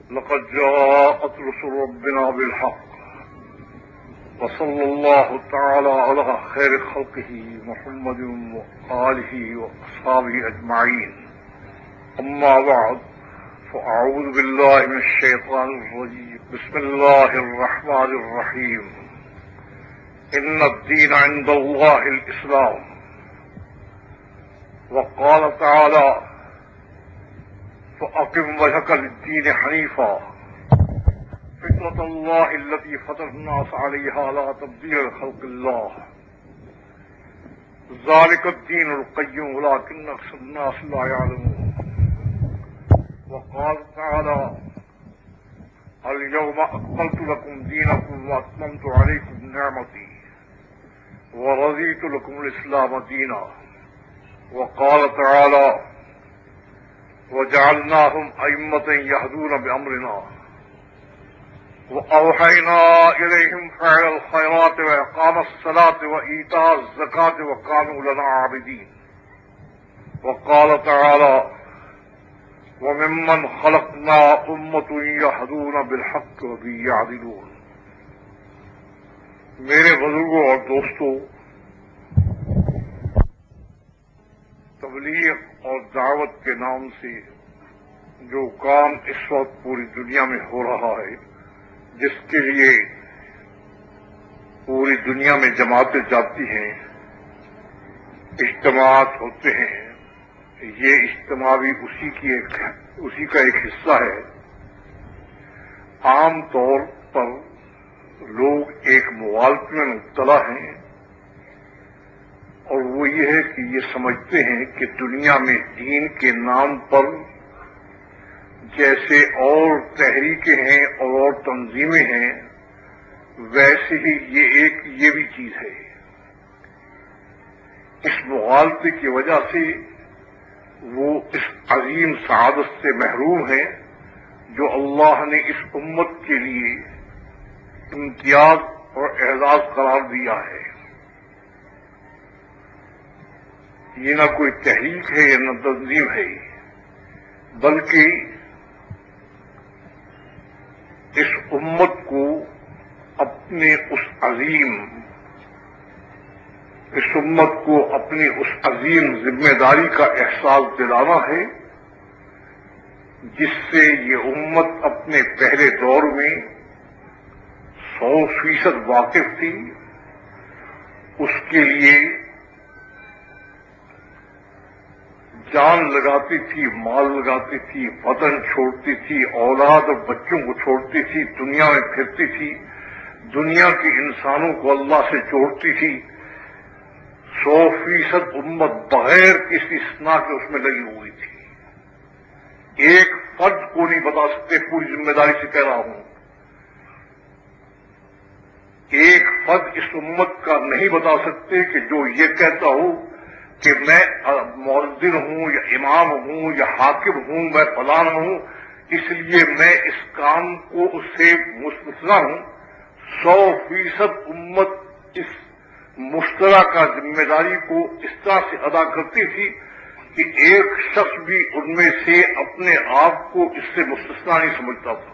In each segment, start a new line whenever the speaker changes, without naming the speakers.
لقد جاءت رسل ربنا بالحق وصلى الله تعالى على خير خلقه محمد وآله وأصحابه أجمعين. أما بعد فأعوذ بالله من الشيطان الرجيم. بسم الله الرحمن الرحيم. إن الدين عند الله الإسلام. وقال تعالى فأقم وجهك للدين حنيفا فطرة الله التي فطر الناس عليها لا تبديل لخلق الله ذلك الدين القيم ولكن أكثر الناس لا يعلمون. وقال تعالى اليوم أكملت لكم دينكم وأتممت عليكم نعمتي ورضيت لكم الإسلام دينا. وقال تعالى وجعلناهم أئمة يهدون بأمرنا وأوحينا إليهم فعل الخيرات وإقام الصلاة وإيتاء الزكاة وكانوا لنا عابدين. وقال تعالى وممن خلقنا أمة يهدون بالحق وبه يعدلون. میرے بزرگوں اور دوستوں، تبلیغ اور دعوت کے نام سے جو کام اس وقت پوری دنیا میں ہو رہا ہے، جس کے لیے پوری دنیا میں جماعتیں جاتی ہیں، اجتماعات ہوتے ہیں، یہ اجتماع بھی اسی کا ایک حصہ ہے. عام طور پر لوگ ایک مغالطے میں مبتلا ہیں، اور وہ یہ ہے کہ یہ سمجھتے ہیں کہ دنیا میں دین کے نام پر جیسے اور تحریکیں ہیں اور تنظیمیں ہیں، ویسے ہی یہ بھی چیز ہے. اس مغالطے کی وجہ سے وہ اس عظیم سعادت سے محروم ہیں جو اللہ نے اس امت کے لیے امتیاز اور اعزاز قرار دیا ہے. یہ نہ کوئی تحریک ہے یا نہ تنظیم ہے، بلکہ اس امت کو اپنی اس عظیم ذمہ داری کا احساس دلانا ہے، جس سے یہ امت اپنے پہلے دور میں 100% واقف تھی. اس کے لیے جان لگاتی تھی، مال لگاتی تھی، وطن چھوڑتی تھی، اولاد اور بچوں کو چھوڑتی تھی، دنیا میں پھرتی تھی، دنیا کے انسانوں کو اللہ سے جوڑتی تھی. 100% امت بغیر کسی استثناء کے اس میں لگی ہوئی تھی. ایک فرد کو نہیں بتا سکتے، پوری ذمہ داری سے کہہ رہا ہوں، ایک فرد اس امت کا نہیں بتا سکتے کہ جو یہ کہتا ہو کہ میں مؤذن ہوں یا امام ہوں یا حاکم ہوں، میں فلاں ہوں، اس لیے میں اس کام کو اس سے مستثنی ہوں. 100% امت اس مشترکہ ذمہ داری کو اس طرح سے ادا کرتی تھی کہ ایک شخص بھی ان میں سے اپنے آپ کو اس سے مستثنی نہیں سمجھتا تھا.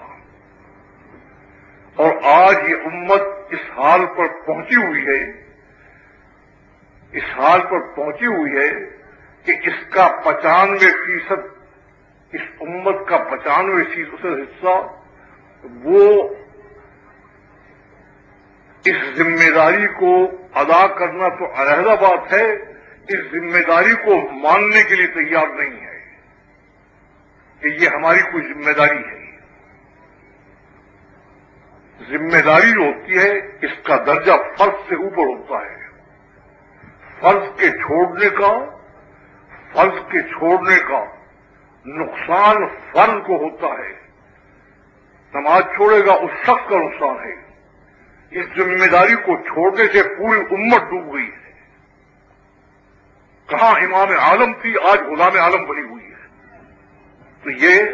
اور آج یہ امت اس حال پر پہنچی ہوئی ہے کہ اس کا 95%، اس امت کا 95% حصہ وہ اس ذمہ داری کو ادا کرنا تو علیحدہ بات ہے، اس ذمہ داری کو ماننے کے لیے تیار نہیں ہے کہ یہ ہماری کوئی ذمہ داری ہے. ذمہ داری جو ہوتی ہے اس کا درجہ فرض سے اوپر ہوتا ہے. فرض کے چھوڑنے کا نقصان فرض کو ہوتا ہے. نماز چھوڑے گا اس شخص کا نقصان ہے. اس ذمہ داری کو چھوڑنے سے پوری امت ڈوب گئی ہے. کہاں امام عالم تھی، آج غلام عالم بنی ہوئی ہے. تو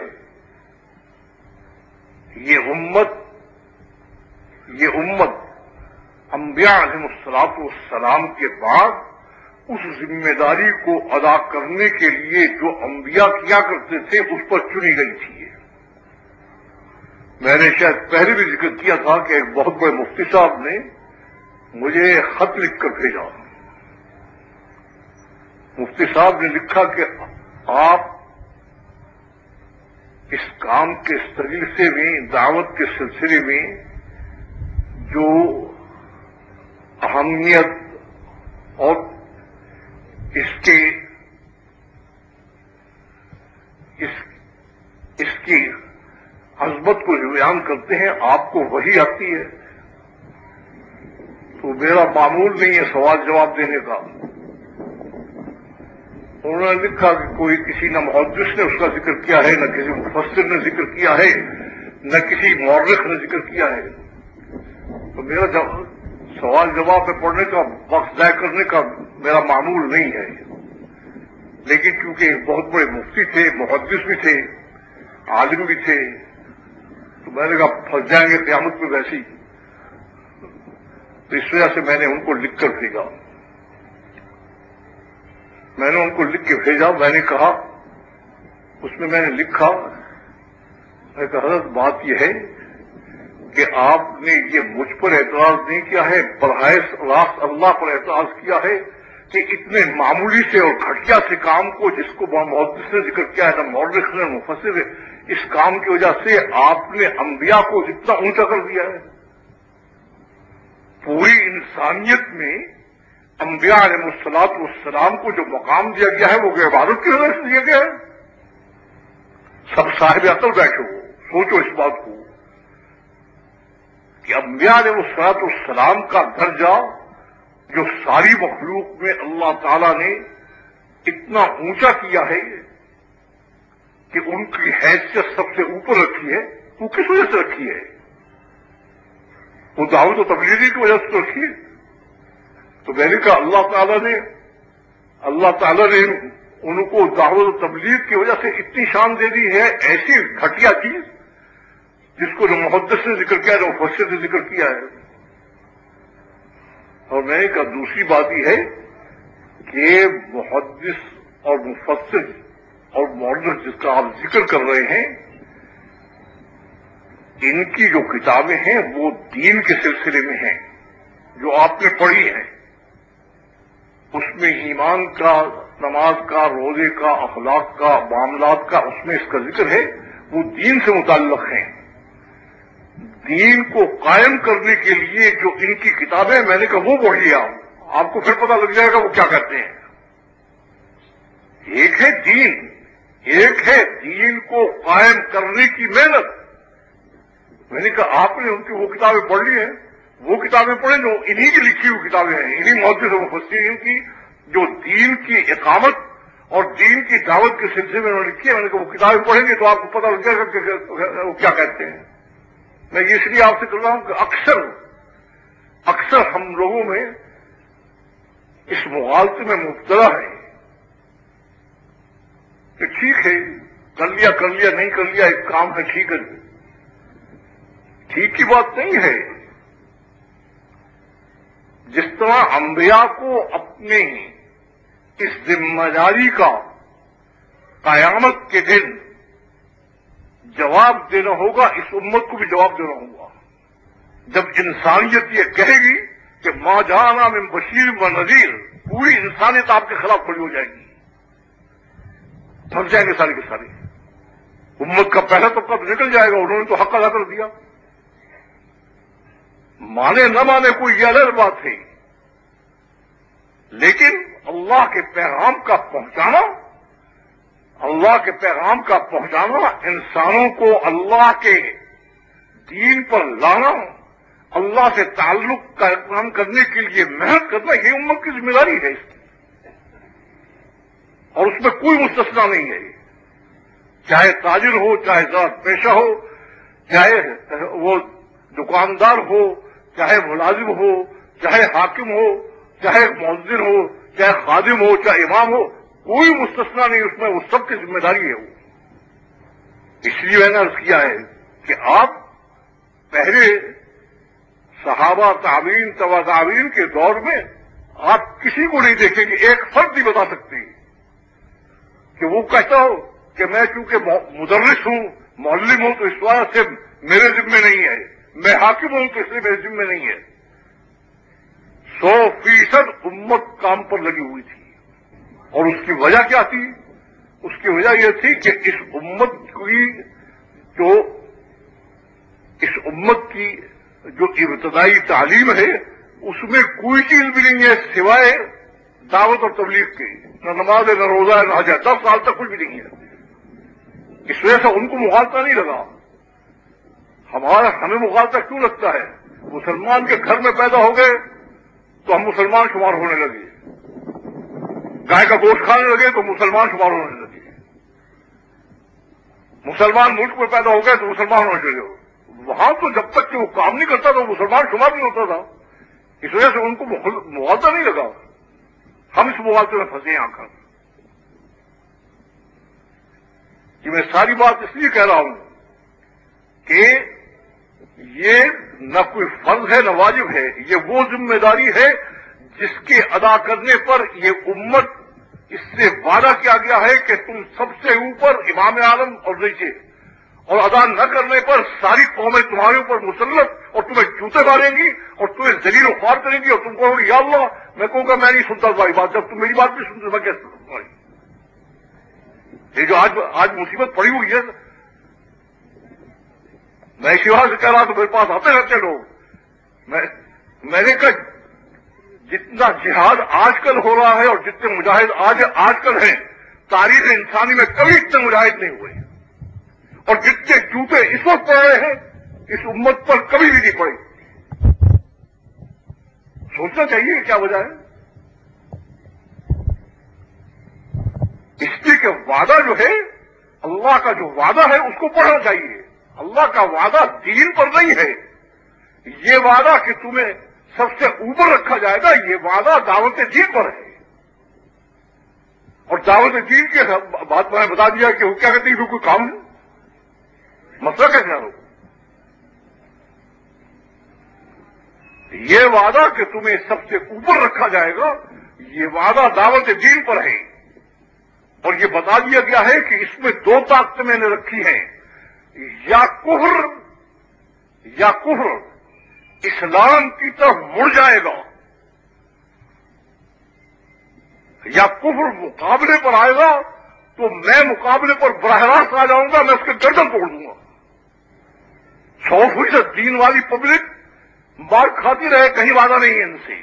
یہ امت انبیاء علیہ الصلوۃ والسلام کے بعد اس ذمہ داری کو ادا کرنے کے لیے جو انبیاء کیا کرتے تھے اس پر چنی گئی تھی. میں نے شاید پہلے بھی ذکر کیا تھا کہ ایک بہت بڑے مفتی صاحب نے مجھے خط لکھ کر بھیجا. مفتی صاحب نے لکھا کہ آپ اس کام کے سلسلے میں، دعوت کے سلسلے میں جو اہمیت اور اس کی عظمت کو بیان کرتے ہیں، آپ کو وہی آتی ہے. تو میرا معمول نہیں ہے سوال جواب دینے کا. انہوں نے لکھا کہ کوئی کسی نہ محدث نے اس کا ذکر کیا ہے، نہ کسی مفسر نے ذکر کیا ہے، نہ کسی مورخ نے ذکر کیا ہے. تو میرا سوال جواب میں پڑھنے کا، وقت ضائع کرنے کا میرا معمول نہیں ہے. لیکن کیونکہ ایک بہت بڑے مفتی تھے، محدث بھی تھے، عالم بھی تھے، تو میں نے کہا پھنس جائیں گے قیامت میں ویسی. تو اس وجہ سے میں نے ان کو لکھ کر بھیجا. میں نے ان کو لکھ کے بھیجا. میں نے کہا، اس میں نے لکھا، میں کہا حضرت بات یہ ہے کہ آپ نے یہ مجھ پر اعتراض نہیں کیا ہے، براہ راست اللہ پر اعتراض کیا ہے کہ اتنے معمولی سے اور گھٹیا سے کام کو، جس کو محدث نے ذکر کیا ہے، نہ مورخ نے، مفسر نے، اس کام کی وجہ سے آپ نے انبیاء کو اتنا اونچا کر دیا ہے. پوری انسانیت میں انبیاء علیہ الصلوۃ والسلام کو جو مقام دیا گیا ہے وہ عبادت کی وجہ سے دیا گیا ہے. سب صاحب عقل بیٹھو، سوچو اس بات کو کہ انبیاء علیہ الصلوۃ والسلام کا درجہ جو ساری مخلوق میں اللہ تعالی نے اتنا اونچا کیا ہے کہ ان کی حیثیت سب سے اوپر رکھی ہے، وہ کس وجہ سے رکھی ہے؟ وہ دعوت و تبلیغی کی وجہ سے رکھی ہے. تو میں نے کہا اللہ تعالیٰ نے ان کو دعوت و تبلیغ کی وجہ سے اتنی شان دے دی ہے، ایسی گھٹیا چیز جس کو جو محدث نے ذکر کیا، جو مفسر نے ذکر کیا ہے. اور میں نے کہا دوسری بات یہ ہے کہ محدث اور مفسر اور مورخ جس کا آپ ذکر کر رہے ہیں، ان کی جو کتابیں ہیں وہ دین کے سلسلے میں ہیں، جو آپ نے پڑھی ہیں. اس میں ایمان کا، نماز کا، روزے کا، اخلاق کا، معاملات کا، اس میں اس کا ذکر ہے، وہ دین سے متعلق ہیں. دین کو قائم کرنے کے لیے جو ان کی کتابیں، میں نے کہا وہ پڑھیے آپ کو پھر پتہ لگ جائے گا وہ کیا کہتے ہیں. ایک ہے دین، ایک ہے دین کو قائم کرنے کی محنت. میں نے کہا آپ نے ان کی وہ کتابیں پڑھ لی ہیں، وہ کتابیں پڑھیں جو انہی کی لکھی ہوئی کتابیں ہیں، انہی محدث و مفسرین کی جو دین کی اقامت اور دین کی دعوت کے سلسلے میں انہوں نے لکھی ہے. میں نے کہا وہ کتابیں پڑھیں گے تو آپ کو پتہ لگ جائے گا کہ وہ کیا کہتے ہیں. میں اس لیے آپ سے کر رہا ہوں کہ اکثر ہم لوگوں میں اس مغالطے میں مبتلا ہے کہ ٹھیک ہے کر لیا نہیں کر لیا، ایک کام ہے، ٹھیک ہے. ٹھیک کی بات نہیں ہے. جس طرح انبیاء کو اپنی اس ذمہ داری کا قیامت کے دن جواب دینا ہوگا، اس امت کو بھی جواب دینا ہوگا. جب انسانیت یہ کہے گی کہ ما جانا من بشیر و نذیر، پوری انسانیت آپ کے خلاف کھڑی ہو جائے گی، تھک جائیں گے سارے کے سارے. امت کا پہلا طبقہ تو نکل جائے گا، انہوں نے تو حق ادا کر دیا. مانے نہ مانے کوئی یہ الگ بات ہے، لیکن اللہ کے پیغام کا پہنچانا، انسانوں کو اللہ کے دین پر لانا، اللہ سے تعلق قائم کرنے کے لیے محنت کرنا، یہ امت کی ذمہ داری ہے. اور اس میں کوئی مستثنا نہیں ہے. چاہے تاجر ہو، چاہے ذات پیشہ ہو، چاہے وہ دکاندار ہو، چاہے ملازم ہو، چاہے حاکم ہو، چاہے مؤذن ہو، چاہے خادم ہو، چاہے امام ہو، کوئی مستثنا نہیں اس میں، وہ سب کی ذمہ داری ہے. وہ اس لیے میں نے عرض کیا ہے کہ آپ پہلے صحابہ، تابعین، تبع تابعین کے دور میں آپ کسی کو نہیں دیکھیں گے، ایک فرد نہیں بتا سکتے کہ وہ کہتا ہو کہ میں چونکہ مدرس ہوں، معلم ہوں، تو اس وجہ سے میرے ذمے نہیں ہے، میں حاکم ہوں تو اس لیے میرے ذمے نہیں ہے۔ 100% امت کام پر لگی ہوئی تھی، اور اس کی وجہ کیا تھی؟ اس کی وجہ یہ تھی کہ اس امت کی جو ابتدائی تعلیم ہے اس میں کوئی چیز بھی نہیں ہے سوائے دعوت اور تبلیغ کی، نہ نماز ہے، نہ روزہ ہے، نہ حج ہے، 10 سال تک کچھ بھی نہیں ہے۔ اس وجہ سے ان کو مغالطہ نہیں لگا۔ ہمیں مغالطہ کیوں لگتا ہے؟ مسلمان کے گھر میں پیدا ہو گئے تو ہم مسلمان شمار ہونے لگے، گائے کا گوشت کھانے لگے تو مسلمان شمار ہونے لگے، مسلمان ملک میں پیدا ہو گئے تو مسلمان ہونے لگے۔ وہاں تو جب تک کہ وہ کام نہیں کرتا تو مسلمان شمار نہیں ہوتا تھا، اس وجہ سے ان کو مغالطہ نہیں لگا۔ ہم اس مغالطے میں پھنسے ہیں آ کر۔ کہ میں ساری بات اس لیے کہہ رہا ہوں کہ یہ نہ کوئی فرض ہے نہ واجب ہے، یہ وہ ذمہ داری ہے جس کے ادا کرنے پر یہ امت، اس سے وعدہ کیا گیا ہے کہ تم سب سے اوپر امام عالم اور نیچے، اور ادا نہ کرنے پر ساری قومیں تمہارے اوپر مسلط اور تمہیں جوتے ماریں گی اور تمہیں ذلیل و خوار کریں گی، اور تم کہو گے یا اللہ، میں کہوں گا میں نہیں سنتا تمہاری بات، جب تم میری بات نہیں سنتے میں کیسے سنتا تمہاری؟ یہ جو آج مصیبت پڑی ہوئی ہے، میں شیوا سے کہہ رہا تو میرے پاس آتے رہتے لوگ، میں نے کہا جتنا جہاد آج کل ہو رہا ہے اور جتنے مجاہد آج کل ہیں، تاریخ انسانی میں کبھی اتنے مجاہد نہیں ہوئے، اور جتنے جوتے اس وقت پڑ رہے ہیں اس امت پر کبھی بھی نہیں پڑے۔ سوچنا چاہیے کہ کیا وجہ ہے؟ اس لیے کہ وعدہ جو ہے، اللہ کا جو وعدہ ہے اس کو پڑھنا چاہیے۔ اللہ کا وعدہ دین پر نہیں ہے، یہ وعدہ کہ تمہیں سب سے اوپر رکھا جائے گا، یہ وعدہ دعوت دین پر ہے۔ اور دعوت دین کے بات میں بتا دیا کہ وہ کیا کہتے ہیں، کوئی کام ہے، مسئلہ کیسے حل ہو؟ یہ وعدہ کہ تمہیں سب سے اوپر رکھا جائے گا، یہ وعدہ دعوت دین پر ہے، اور یہ بتا دیا گیا ہے کہ اس میں 2 طاقتیں میں نے رکھی ہیں، یا کفر اسلام کی طرف مڑ جائے گا، یا کفر مقابلے پر آئے گا تو میں مقابلے پر براہ راست آ جاؤں گا، میں اس کے گردن توڑ دوں گا۔ 100% دین والی پبلک مار کھاتی رہے، کہیں وعدہ نہیں ہے ان سے۔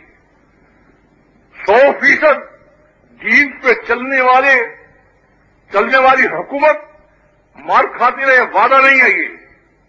100% دین پہ چلنے والی حکومت مار کھاتی رہے، وعدہ نہیں ہے یہ۔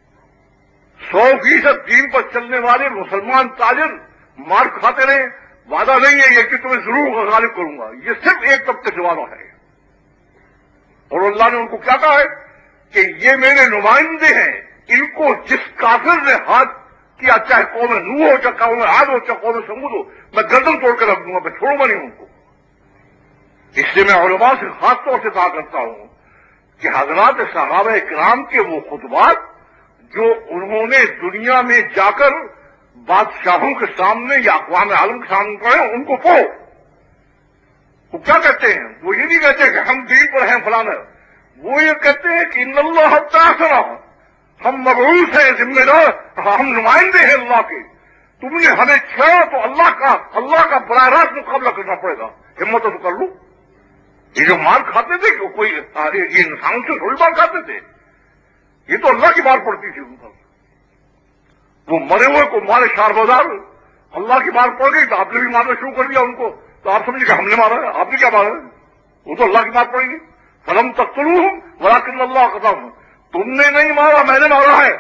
100% دین پر چلنے والے مسلمان تاجر مار کھاتے رہے، وعدہ نہیں ہے یہ کہ تمہیں ضرور غالب کروں گا۔ یہ صرف ایک طبقے سے وعدہ ہے، اور اللہ نے ان کو کیا کہا ہے کہ یہ میرے نمائندے ہیں، ان کو جس کافر نے ہاتھ کیا، چاہے قوم نوح ہو، چاہے قوم عاد ہو، چاہے قوم سمود ہو، میں گردن توڑ کر رکھ دوں گا، میں چھوڑوں گا نہیں ان کو۔ اس لیے میں علماء سے خاص طور سے کہا کرتا ہوں کہ حضرات صحابہ کرام کے وہ خطبات جو انہوں نے دنیا میں جا کر بادشاہوں کے سامنے یا اقوام عالم کے سامنے پڑھے، ان کو پڑھو۔ وہ کیا کہتے ہیں؟ وہ یہ نہیں کہتے کہ ہم دین پر ہیں فلانا، وہ یہ کہتے ہیں کہ ان اللہ تعالی، ہم مبعوث ہیں، ذمہ دار، ہم نمائندے ہیں اللہ کے، تم نے ہمیں چھوڑا تو اللہ کا براہ راست مقابلہ کرنا پڑے گا، ہمت تو کر لو۔ یہ جو مار کھاتے تھے کہ کوئی یہ انسان سے تھوڑی مار کھاتے تھے، یہ تو اللہ کی مار پڑتی تھی ان پر۔ وہ مرے ہوئے کو مارے شار بازار، اللہ کی مار پڑ گئی تو آپ نے بھی مارنا شروع کر دیا ان کو، تو آپ سمجھے کہ ہم نے مارا ہے، آپ نے کیا مارا ہے؟ وہ تو اللہ کی مار پڑ گئی۔ فلم تقتلوہم ولکن اللہ قتلہم، تم نے نہیں مارا، میں نے مارا ہے۔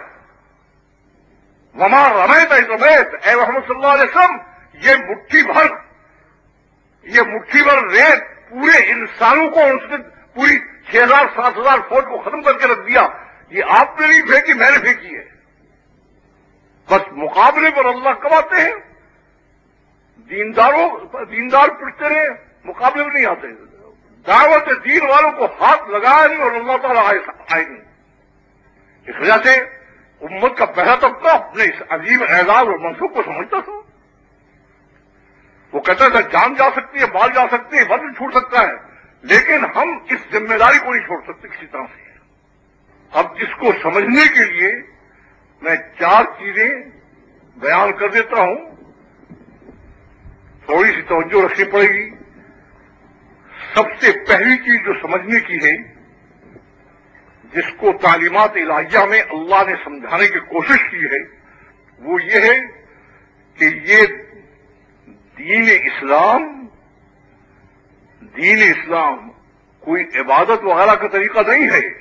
وما رمیت اذ رمیت، اے محمد صلی اللہ علیہ وسلم، یہ مٹھی بھر ریت پورے انسانوں کو، اس نے پوری 6,000-7,000 فوج کو ختم کر کے رکھ دیا، یہ آپ نے نہیں پھینکی، میں نے پھینکی ہے۔ بس مقابلے پر اللہ کب آتے ہیں؟ دیندار پڑھتے رہے، مقابلے میں نہیں آتے۔ دعوت دین والوں کو ہاتھ لگایا نہیں اور اللہ تعالیٰ آئے نہیں۔ اس وجہ سے امت کا پہلا طبقہ اپنے اس عظیم اعزاز اور منصب کو سمجھتا تھا۔ وہ کہتا تھا جان جا سکتی ہے، مال جا سکتی ہے، وطن چھوٹ سکتا ہے، لیکن ہم اس ذمہ داری کو نہیں چھوڑ سکتے کسی طرح سے۔ اب اس کو سمجھنے کے لیے میں 4 چیزیں بیان کر دیتا ہوں، تھوڑی سی توجہ رکھنی پڑے گی۔ سب سے پہلی چیز جو سمجھنے کی ہے، جس کو تعلیمات الہیہ میں اللہ نے سمجھانے کی کوشش کی ہے، وہ یہ ہے کہ یہ دین اسلام کوئی عبادت وغیرہ کا طریقہ نہیں ہے۔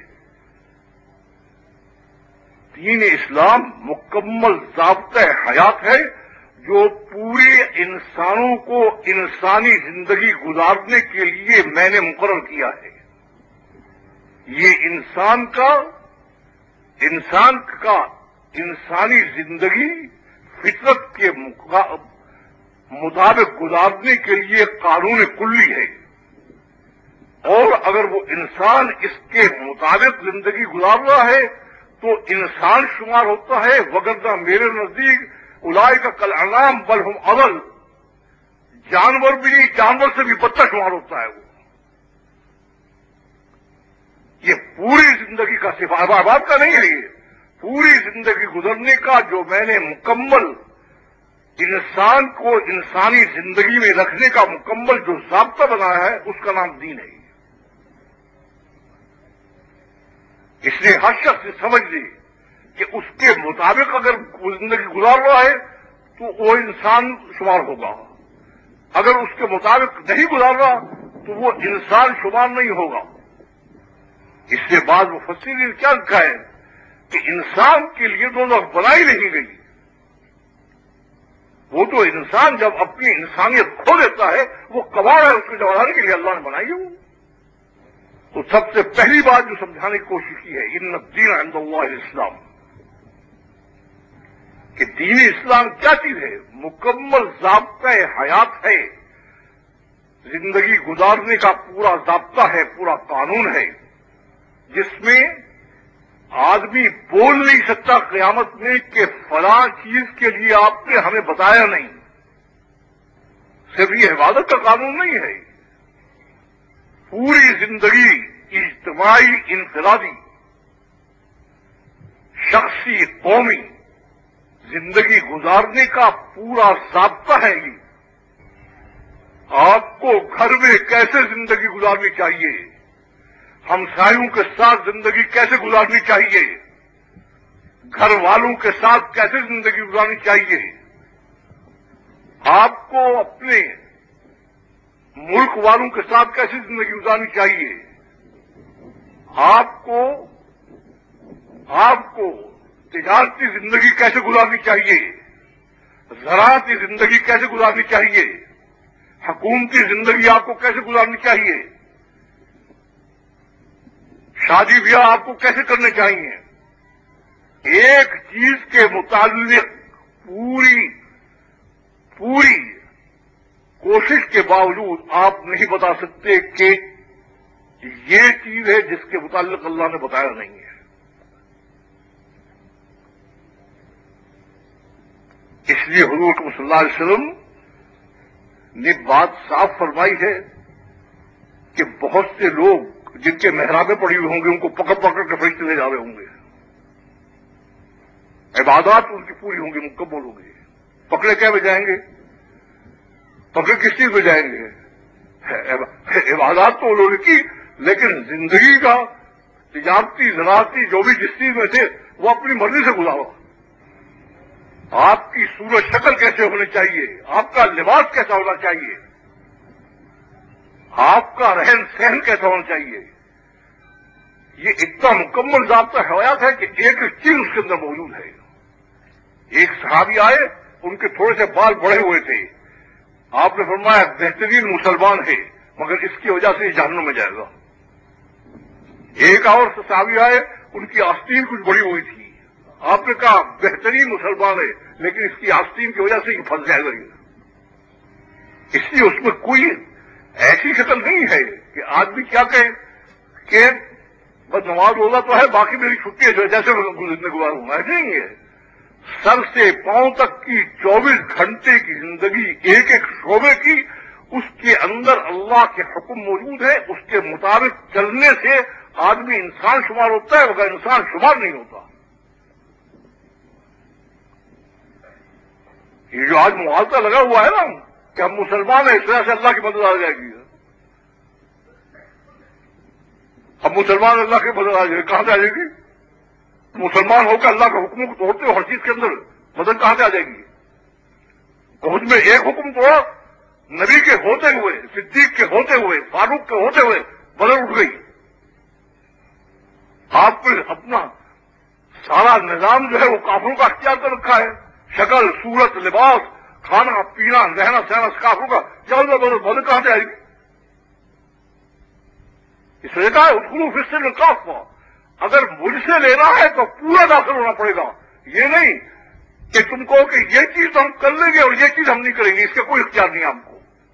دین اسلام مکمل ضابطۂ حیات ہے جو پورے انسانوں کو انسانی زندگی گزارنے کے لیے میں نے مقرر کیا ہے۔ یہ انسان کا انسانی زندگی فطرت کے مطابق گزارنے کے لیے قانون کلی ہے، اور اگر وہ انسان اس کے مطابق زندگی گزار رہا ہے تو انسان شمار ہوتا ہے، وگرنہ میرے نزدیک اولئک کالانعام بل ہم اضل، جانور بھی نہیں، جانور سے بھی بدتر شمار ہوتا ہے وہ۔ یہ پوری زندگی کا صفات آباد کا نہیں ہے، یہ پوری زندگی گزرنے کا جو میں نے مکمل انسان کو انسانی زندگی میں رکھنے کا مکمل جو ضابطہ بنایا ہے، اس کا نام دین ہے۔ اس لیے ہر شخص سمجھ لے کہ اس کے مطابق اگر وہ زندگی گزار رہا ہے تو وہ انسان شمار ہوگا، اگر اس کے مطابق نہیں گزار رہا تو وہ انسان شمار نہیں ہوگا۔ اس سے بعد مفسرین نے کیا کہا ہے کہ انسان کے لیے دوزخ بنائی نہیں گئی، وہ تو انسان جب اپنی انسانیت کھو دیتا ہے وہ کباڑ ہے، اس کو جوڑانے کے لیے اللہ نے بنائی ہے وہ۔ تو سب سے پہلی بات جو سمجھانے کی کوشش کی ہے، ان الدین عند اللہ الاسلام، کہ دین اسلام کیا چیز ہے؟ مکمل ضابطۂ حیات ہے، زندگی گزارنے کا پورا ضابطہ ہے، پورا قانون ہے، جس میں آدمی بول نہیں سکتا قیامت میں کہ فلاں چیز کے لیے آپ نے ہمیں بتایا نہیں۔ صرف یہ عبادت کا قانون نہیں ہے، پوری زندگی اجتماعی، انفرادی، شخصی، قومی زندگی گزارنے کا پورا ضابطہ ہے یہ۔ آپ کو گھر میں کیسے زندگی گزارنی چاہیے، ہمسایوں کے ساتھ زندگی کیسے گزارنی چاہیے، گھر والوں کے ساتھ کیسے زندگی گزارنی چاہیے، آپ کو اپنے ملک والوں کے ساتھ کیسے زندگی گزارنی چاہیے، آپ کو تجارتی زندگی کیسے گزارنی چاہیے، زراعتی زندگی کیسے گزارنی چاہیے، حکومتی زندگی آپ کو کیسے گزارنی چاہیے، شادی بیاہ آپ کو کیسے کرنے چاہیے۔ ایک چیز کے متعلق پوری کوشش کے باوجود آپ نہیں بتا سکتے کہ یہ چیز ہے جس کے متعلق اللہ نے بتایا نہیں ہے۔ اس لیے حضور صلی اللہ علیہ وسلم نے بات صاف فرمائی ہے کہ بہت سے لوگ جن کے محرابیں پڑی ہوئی ہوں گے ان کو پکڑ پکڑ کے فرشتے لے جا رہے ہوں گے، عبادات ان کی پوری ہوں گی، مکمل ہوں گی، پکڑے کیا میں جائیں گے؟ پکڑے کس چیز میں جائیں گے؟ عبادات تو انہوں نے کی، لیکن زندگی کا تجارتی، زراعتی جو بھی جس چیز میں تھے وہ اپنی مرضی سے گزارا۔ آپ کی صورت شکل کیسے ہونی چاہیے، آپ کا لباس کیسا ہونا چاہیے، آپ کا رہن سہن کیسا ہونا چاہیے، یہ اتنا مکمل ضابطہ حیات ہے کہ ایک ایک چیز اس کے اندر موجود ہے۔ ایک صحابی آئے، ان کے تھوڑے سے بال بڑے ہوئے تھے، آپ نے فرمایا بہترین مسلمان ہے مگر اس کی وجہ سے یہ جہنم میں جائے گا۔ ایک اور صحابی آئے، ان کی آستین کچھ بڑی ہوئی تھی، آپ نے کہا بہترین مسلمان ہے لیکن اس کی آستین کی وجہ سے یہ پھنس جائے گا۔ اس لیے اس میں کوئی ایسی شکل نہیں ہے کہ آدمی کیا کہے کہ بس نماز روزہ تو ہے باقی میری چھٹی ہے جو جیسے میں زندگی گزاروں گا، ایسے نہیں ہے۔ سر سے پاؤں تک کی 24 گھنٹے کی زندگی ایک ایک شعبے کی، اس کے اندر اللہ کے حکم موجود ہے، اس کے مطابق چلنے سے آدمی انسان شمار ہوتا ہے مگر انسان شمار نہیں ہوتا۔ یہ جو آج معاہدہ لگا ہوا ہے نا کہ ہم مسلمان ہیں اس طرح سے اللہ کی مدد آ جائے گی، اب مسلمان اللہ کی مدد آ جائے گی، کہاں سے آ جائے گی؟ مسلمان ہو کر اللہ کے حکموں کو توڑتے ہو، ہر چیز کے اندر مدد کہاں سے آ جائے گی؟ اور اس میں ایک حکم توڑا، نبی کے ہوتے ہوئے، صدیق کے ہوتے ہوئے، فاروق کے ہوتے ہوئے بدل اٹھ گئی۔ آپ نے اپنا سارا نظام جو ہے وہ کافروں کا اختیار کر رکھا ہے، شکل، صورت، لباس، کھانا پینا، رہنا سہنا کافروں کا، چل بدل کہاں سے آئے گی؟ اس وجہ کا ادخلوا فی السلم کافہ، اگر مجھ سے لینا ہے تو پورا داخل ہونا پڑے گا، یہ نہیں کہ تم کہو کہ یہ چیز ہم کر لیں گے اور یہ چیز ہم نہیں کریں گے، اس کا کوئی اختیار نہیں ہم کو۔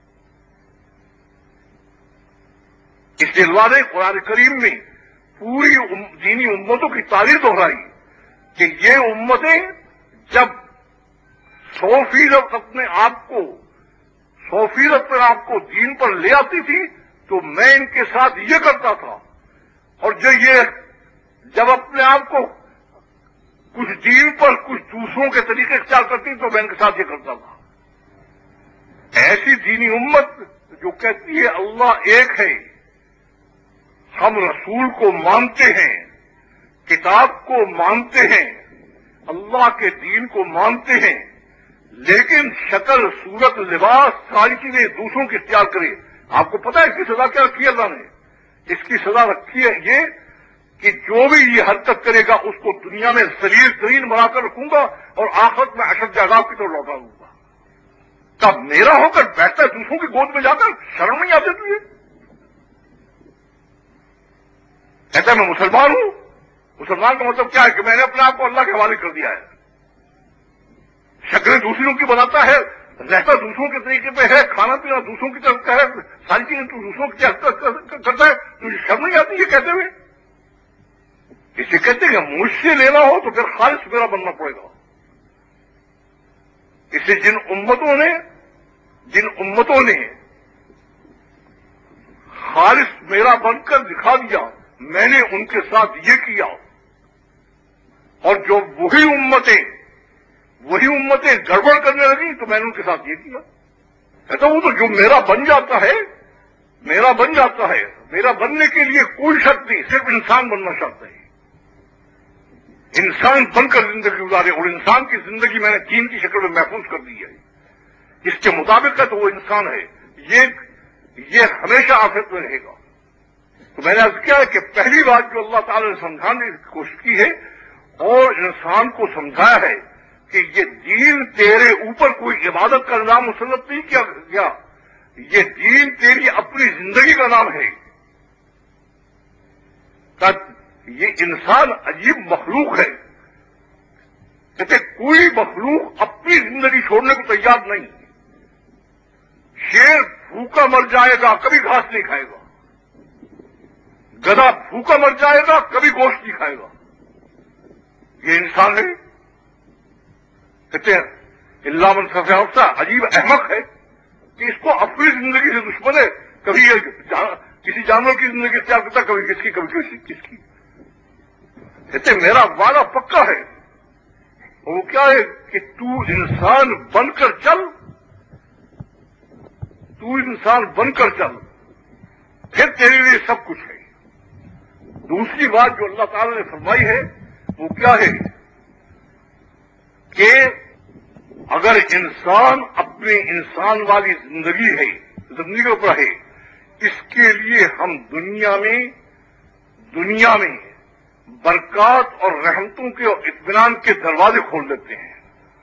اس لیے اللہ نے قرآن کریم میں پوری دینی امتوں کی تعریف دہرائی کہ یہ امتیں جب 100% اپنے آپ کو 100% پر آپ کو دین پر لے آتی تھی تو میں ان کے ساتھ یہ کرتا تھا، اور جب اپنے آپ کو کچھ دین پر کچھ دوسروں کے طریقے اختیار کرتی تو میں ان کے ساتھ یہ کرتا تھا۔ ایسی دینی امت جو کہتی ہے اللہ ایک ہے، ہم رسول کو مانتے ہیں، کتاب کو مانتے ہیں، اللہ کے دین کو مانتے ہیں، لیکن شکل، صورت، لباس، ساری چیزیں دوسروں کی اختیار کرے۔ آپ کو پتہ ہے اس کی سزا کیا رکھی ہے اللہ نے؟ اس کی سزا رکھی ہے یہ کہ جو بھی یہ حرکت کرے گا اس کو دنیا میں ذلیل ترین بنا کر رکھوں گا اور آخرت میں اشد عذاب کی طرف لوٹا دوں گا۔ تب میرا ہو کر بیٹھتا ہے دوسروں کی گود میں جا کر، شرم نہیں آتی تجھے؟ کہتا ہے میں مسلمان ہوں۔ مسلمان کا مطلب کیا ہے کہ میں نے اپنے آپ کو اللہ کے حوالے کر دیا ہے، شکلیں دوسروں کی بناتا ہے، رہتا دوسروں کے طریقے پہ ہے، کھانا پینا دوسروں کی طرف کا ہے، ساری چیزیں تو دوسروں کی کرتا ہے، تجھے شرم نہیں آتی یہ کہتے ہوئے؟ اسے کہتے ہیں کہ مجھ سے لینا ہو تو پھر خالص میرا بننا پڑے گا۔ اس لیے جن امتوں نے خالص میرا بن کر دکھا دیا، میں نے ان کے ساتھ یہ کیا، اور جو وہی امتیں گڑبڑ کرنے لگی تو میں نے ان کے ساتھ یہ کیا۔ کہتا ہوں تو جو میرا بن جاتا ہے، میرا بننے کے لیے کوئی شرط نہیں، صرف انسان بننا شرط ہے۔ انسان بن کر زندگی گزارے، اور انسان کی زندگی میں نے دین کی شکل میں محفوظ کر دی ہے، اس کے مطابق ہے تو وہ انسان ہے، یہ ہمیشہ آخرت میں رہے گا۔ تو میں نے عرض کیا ہے کہ پہلی بات جو اللہ تعالی نے سمجھانے کی کوشش کی ہے اور انسان کو سمجھایا ہے کہ یہ دین تیرے اوپر کوئی عبادت کا نظام مسلط نہیں کیا گیا، یہ دین تیری اپنی زندگی کا نام ہے۔ یہ انسان عجیب مخلوق ہے، کہتے کوئی مخلوق اپنی زندگی چھوڑنے کو تیار نہیں۔ شیر بھوکا مر جائے گا کبھی گھاس نہیں کھائے گا، گدھا بھوکا مر جائے گا کبھی گوشت نہیں کھائے گا، یہ انسان ہے۔ کہتے ہیں اللہ من سفیہ عجیب احمق ہے کہ اس کو اپنی زندگی سے دشمن ہے، کبھی کسی جانور کی زندگی اختیار کرتا، کبھی کس کی، کبھی کس کی۔ کہتے میرا وعدہ پکا ہے، وہ کیا ہے کہ تو انسان بن کر چل، پھر تیرے لیے سب کچھ ہے۔ دوسری بات جو اللہ تعالی نے فرمائی ہے وہ کیا ہے کہ اگر انسان اپنی انسان والی زندگی پر ہے، اس کے لیے ہم دنیا میں برکات اور رحمتوں کے اور اطمینان کے دروازے کھول دیتے ہیں۔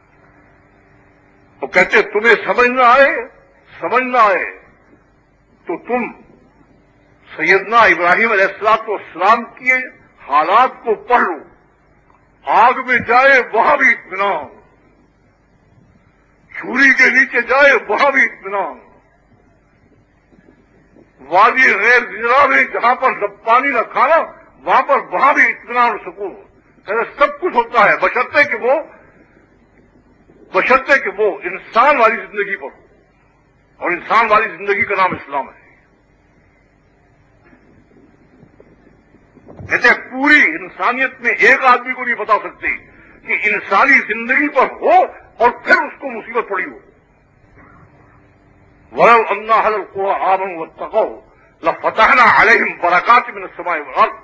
وہ کہتے ہیں تمہیں سمجھ نہ آئے تو تم سیدنا ابراہیم علیہ السلام کے حالات کو پڑھ لو، آگ میں جائے وہاں بھی اطمینان، چھری کے نیچے جائے وہاں بھی اطمینان، وادی غیر زرا میں جہاں پر پانی نہ کھانا وہاں بھی اطمینان اور سکون، سب کچھ ہوتا ہے بشرطے کہ وہ انسان والی زندگی پر ہو، اور انسان والی زندگی کا نام اسلام ہے۔ کہتے ہیں پوری انسانیت میں ایک آدمی کو نہیں بتا سکتے کہ انسانی زندگی پر ہو اور پھر اس کو مصیبت پڑی ہو. وَلَوْ أَنَّ أَهْلَ الْقُرَىٰ آمَنُوا وَاتَّقَوْا لَفَتَحْنَا عَلَيْهِمْ بَرَكَاتٍ مِّنَ السَّمَاءِ وَالْأَرْضِ.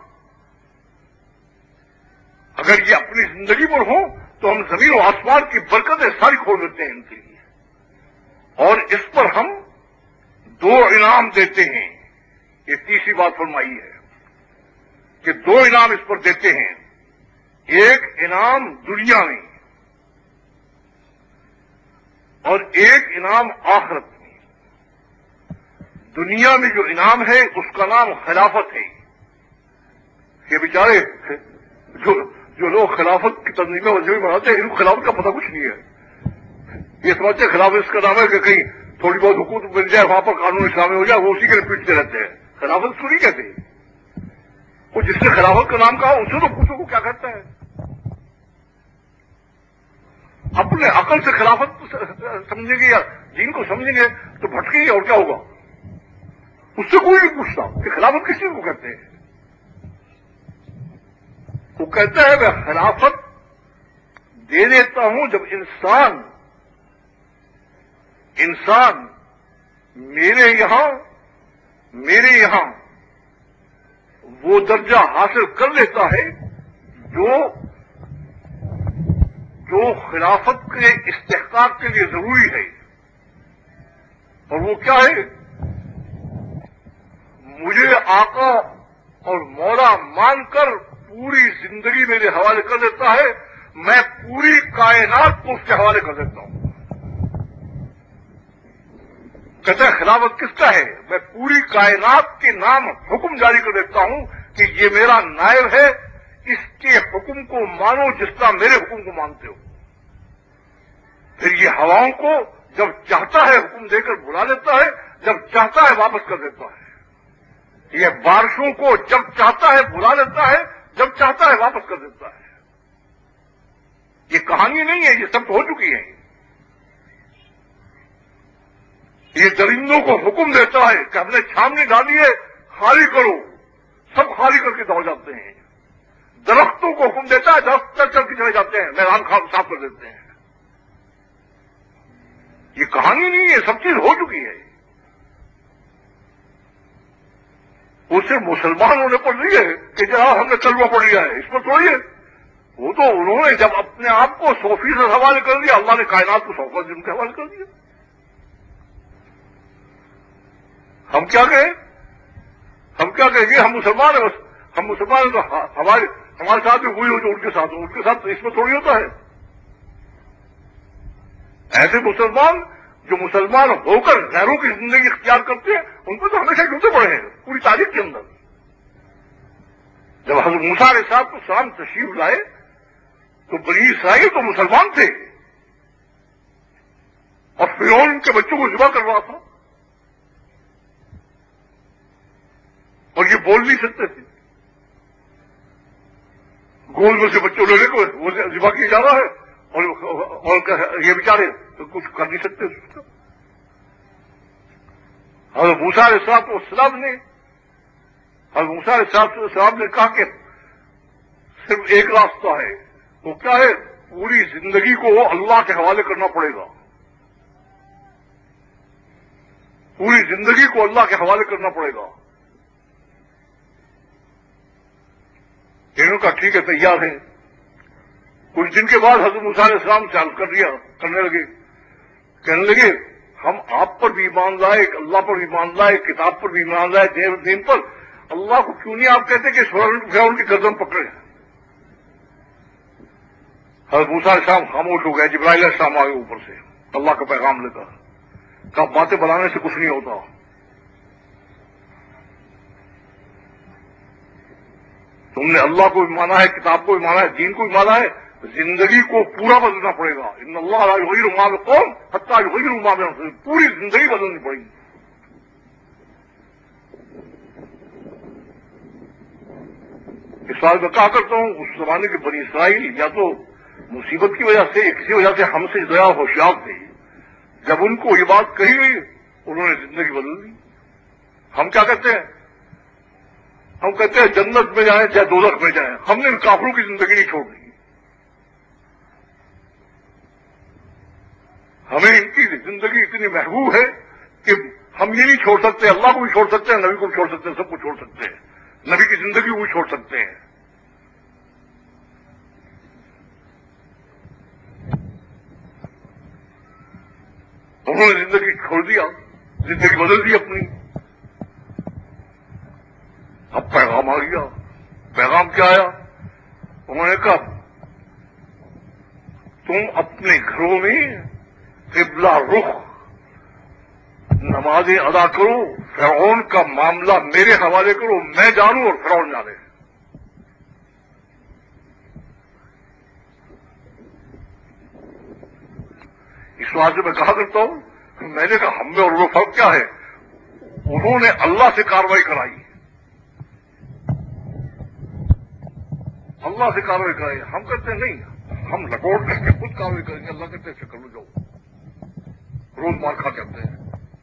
اگر یہ اپنی زندگی پر ہوں تو ہم زمین و آسمان کی برکتیں ساری کھول دیتے ہیں ان کے لیے. اور اس پر ہم 2 انعام دیتے ہیں. یہ تیسری بات فرمائی ہے کہ 2 انعام اس پر دیتے ہیں. ایک انعام دنیا میں اور ایک انعام آخرت میں. دنیا میں جو انعام ہے اس کا نام خلافت ہے. یہ بیچارے جو لوگ خلافت کی تنظیمیں وزیر بناتے ہیں ان کو خلافت کا پتہ کچھ نہیں ہے. یہ سمجھتے ہیں خلافت اس کا نام ہے کہ کہیں تھوڑی بہت حکومت مل جائے وہاں پر قانون اسلامی ہو جائے, وہ اسی کے لیے پیٹتے رہتے ہیں. خلافت اس کو نہیں کہتے. وہ جس نے خلافت کا نام کہا اس سے تو پوچھو کو کیا کہتا ہے. اپنے عقل سے خلافت سمجھیں گے یا دین کو سمجھیں گے تو بھٹکیں گے اور کیا ہوگا. اس سے کوئی نہیں پوچھتا کہ خلافت کس چیز کو کہتے ہیں. وہ کہتا ہے میں خلافت دے دیتا ہوں جب انسان میرے یہاں وہ درجہ حاصل کر لیتا ہے جو خلافت کے استحقاق کے لیے ضروری ہے. اور وہ کیا ہے؟ مجھے آقا اور مولا مان کر پوری زندگی میرے حوالے کر دیتا ہے. میں پوری کائنات کو اس کے حوالے کر دیتا ہوں. کہتا ہے خلافت کس کا ہے؟ میں پوری کائنات کے نام حکم جاری کر دیتا ہوں کہ یہ میرا نائب ہے, اس کے حکم کو مانو جس طرح میرے حکم کو مانتے ہو. پھر یہ ہواؤں کو جب چاہتا ہے حکم دے کر بلا لیتا ہے, جب چاہتا ہے واپس کر دیتا ہے. یہ بارشوں کو جب چاہتا ہے بلا لیتا ہے, جب چاہتا ہے واپس کر دیتا ہے. یہ کہانی نہیں ہے, یہ سب ہو چکی ہے. یہ درندوں کو حکم دیتا ہے کہ ہم نے چھامنی ڈالی ہے, خالی کرو. سب خالی کر کے دوڑ جاتے ہیں. درختوں کو حکم دیتا ہے, درخت چل چل کے چلے جاتے ہیں, میدان صاف کر دیتے ہیں. یہ کہانی نہیں ہے, سب چیز ہو چکی ہے. وہ صرف مسلمان ہونے پر نہیں ہے کہ جہاں ہم نے کلمہ پڑھ لیا ہے, اس پر تھوڑی ہے. وہ تو انہوں نے جب اپنے آپ کو 100% حوالے کر دیا, اللہ نے کائنات کو 100% ان کے حوالے کر دیا. ہم کیا کہیں گے ہم مسلمان ہیں, بس ہم مسلمان ہیں تو ہمارے ساتھ بھی وہی ہو جو ان کے ساتھ ہو. ان کے ساتھ اس میں تھوڑی ہوتا ہے. ایسے مسلمان جو مسلمان ہو کر غیروں کی زندگی اختیار کرتے ہیں ان کو تو ہمیشہ جوتے پڑے ہیں پوری تاریخ کے اندر. جب حضرت موسیٰ علیہ السلام تشریف لائے تو بنی اسرائیل تو مسلمان تھے اور فرعون ان کے بچوں کو ذبح کر رہا تھا اور یہ بول نہیں سکتے تھے. گود میں سے بچوں لینے کو وہ ذبح کیا جا رہا ہے اور یہ بیچارے تو کچھ کر نہیں سکتے. حضرت موسیٰ علیہ السلام نے کہا کہ صرف ایک راستہ ہے. وہ کیا ہے؟ پوری زندگی کو اللہ کے حوالے کرنا پڑے گا. پوری زندگی کو اللہ کے حوالے کرنا پڑے گا. انہوں کا ٹھیک ہے, تیار ہیں. کچھ دن کے بعد حضرت موسیٰ علیہ السلام چال کرنے لگے ہم آپ پر بھی ایمان لائے, اللہ پر بھی ایمان لائے, کتاب پر بھی ایمان لائے, دین پر. اللہ کو کیوں نہیں آپ کہتے کہ فرعون کی گردن پکڑے؟ حضرت موسیٰ علیہ السلام خاموش ہو گئے. جبرائیل علیہ السلام آگے اوپر سے اللہ کا پیغام لے کر کہا باتیں بنانے سے کچھ نہیں ہوتا. تم نے اللہ کو بھی مانا ہے, کتاب کو بھی مانا ہے, دین کو بھی مانا ہے, زندگی کو پورا بدلنا پڑے گا. ان اللہ لا یغیر ما بقوم حتی یغیروا ما بانفسہم. پوری زندگی بدلنی پڑے گی. اس بات میں کہا کرتا ہوں اس زمانے کے بنی اسرائیل یا تو مصیبت کی وجہ سے کسی وجہ سے ہم سے زیادہ ہوشیار تھے. جب ان کو یہ بات کہی گئی انہوں نے زندگی بدل دی. ہم کیا کہتے ہیں؟ ہم کہتے ہیں جنت میں جائیں چاہے دوزخ میں جائیں, ہم نے کافروں کی زندگی نہیں چھوڑنی. ہمیں ان کی زندگی اتنی محبوب ہے کہ ہم یہ نہیں چھوڑ سکتے، اللہ کو بھی چھوڑ سکتے ہیں، نبی کو بھی چھوڑ سکتے ہیں، سب کو چھوڑ سکتے ہیں، نبی کی زندگی کو بھی چھوڑ سکتے ہیں۔ انہوں نے زندگی چھوڑ دیا، زندگی بدل دی اپنی۔ اب پیغام آ گیا۔ پیغام کیا آیا؟ انہوں نے کہا تم اپنے گھروں میں قبلہ رخ نمازیں ادا کرو، فرعون کا معاملہ میرے حوالے کرو، میں جانوں اور فرعون جانے۔ اس بات سے میں کہا کرتا ہوں، میں نے کہا ہم میں اور وہ فرق کیا ہے؟ انہوں نے اللہ سے کارروائی کرائی، اللہ سے کارروائی کرائی، ہم کہتے ہیں نہیں، ہم ریکارڈ کر کے خود کارروائی کریں گے، اللہ کہتے ہیں کر لو جاؤ، روز مار کھا کرتے ہیں۔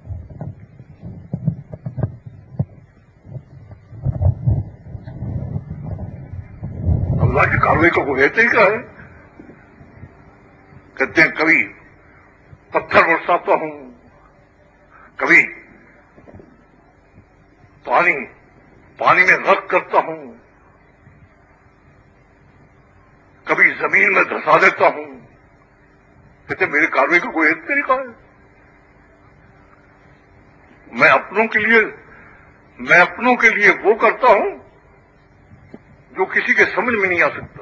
اللہ کی کارروائی کا کوئی ہے کیا ہے؟ کہتے ہیں کبھی پتھر برساتا ہوں، کبھی پانی میں غرق کرتا ہوں، کبھی زمین میں دھسا دیتا ہوں۔ کہتے ہیں میری کارروائی کا کوئی ایک طریقہ ہے؟ میں اپنوں کے لیے وہ کرتا ہوں جو کسی کے سمجھ میں نہیں آ سکتا۔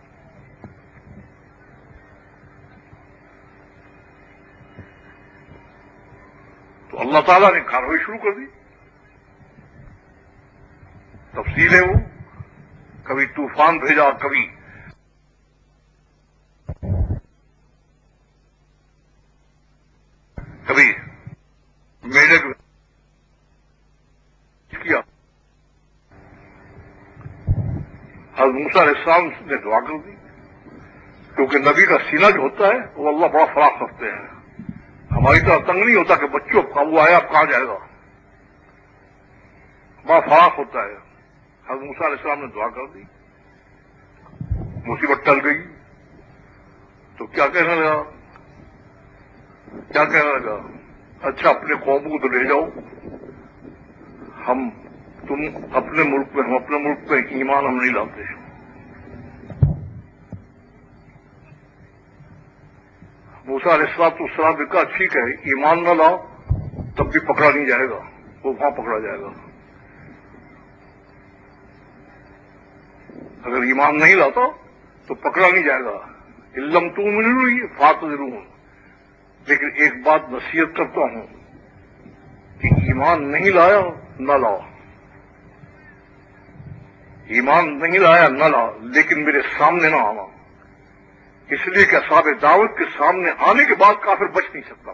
تو اللہ تعالیٰ نے کارروائی شروع کر دی، تفصیل ہے وہ، کبھی طوفان بھیجا، کبھی میلے کیا۔ حضرت موسیٰ علیہ السلام نے دعا کر دی، کیونکہ نبی کا سینہ جو ہوتا ہے وہ اللہ بڑا فراخ رکھتے ہیں، ہماری طرح تنگ نہیں ہوتا کہ بچوں وہ آیا اب کہاں جائے گا، بڑا فراخ ہوتا ہے۔ حضرت موسیٰ علیہ السلام نے دعا کر دی، مصیبت ٹل گئی، تو کیا کہنے لگا؟ اچھا اپنے قوم کو تو لے جاؤ، تم اپنے ملک میں، ہم اپنے ملک میں ایمان ہم نہیں لاتے۔ موسیٰ علیہ السلام نے کہا ٹھیک ہے، ایمان نہ لاؤ تب بھی پکڑا نہیں جائے گا، وہ وہاں پکڑا جائے گا۔ اگر ایمان نہیں لاتا تو پکڑا نہیں جائے گا۔ علم تؤمنوا فاعتذروا، لیکن ایک بات نصیحت کرتا ہوں کہ ایمان نہیں لایا نہ لاؤ، ایمان نہیں لایا نہ لاؤ، لیکن میرے سامنے نہ آنا، اس لیے کہ اصحاب دعوت کے سامنے آنے کے بعد کافر بچ نہیں سکتا۔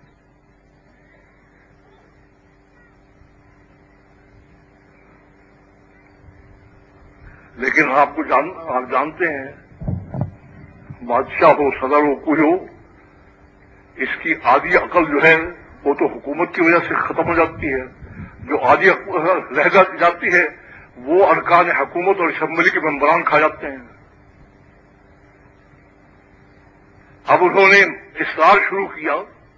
لیکن آپ جانتے ہیں، بادشاہ ہو، صدر ہو، کوئی ہو، اس کی آدھی عقل جو ہے وہ تو حکومت کی وجہ سے ختم ہو جاتی ہے، جو آدھی عقل رہ جاتی ہے وہ ارکان حکومت اور اسمبلی کے ممبران کھا جاتے ہیں۔ اب انہوں نے اصرار شروع کیا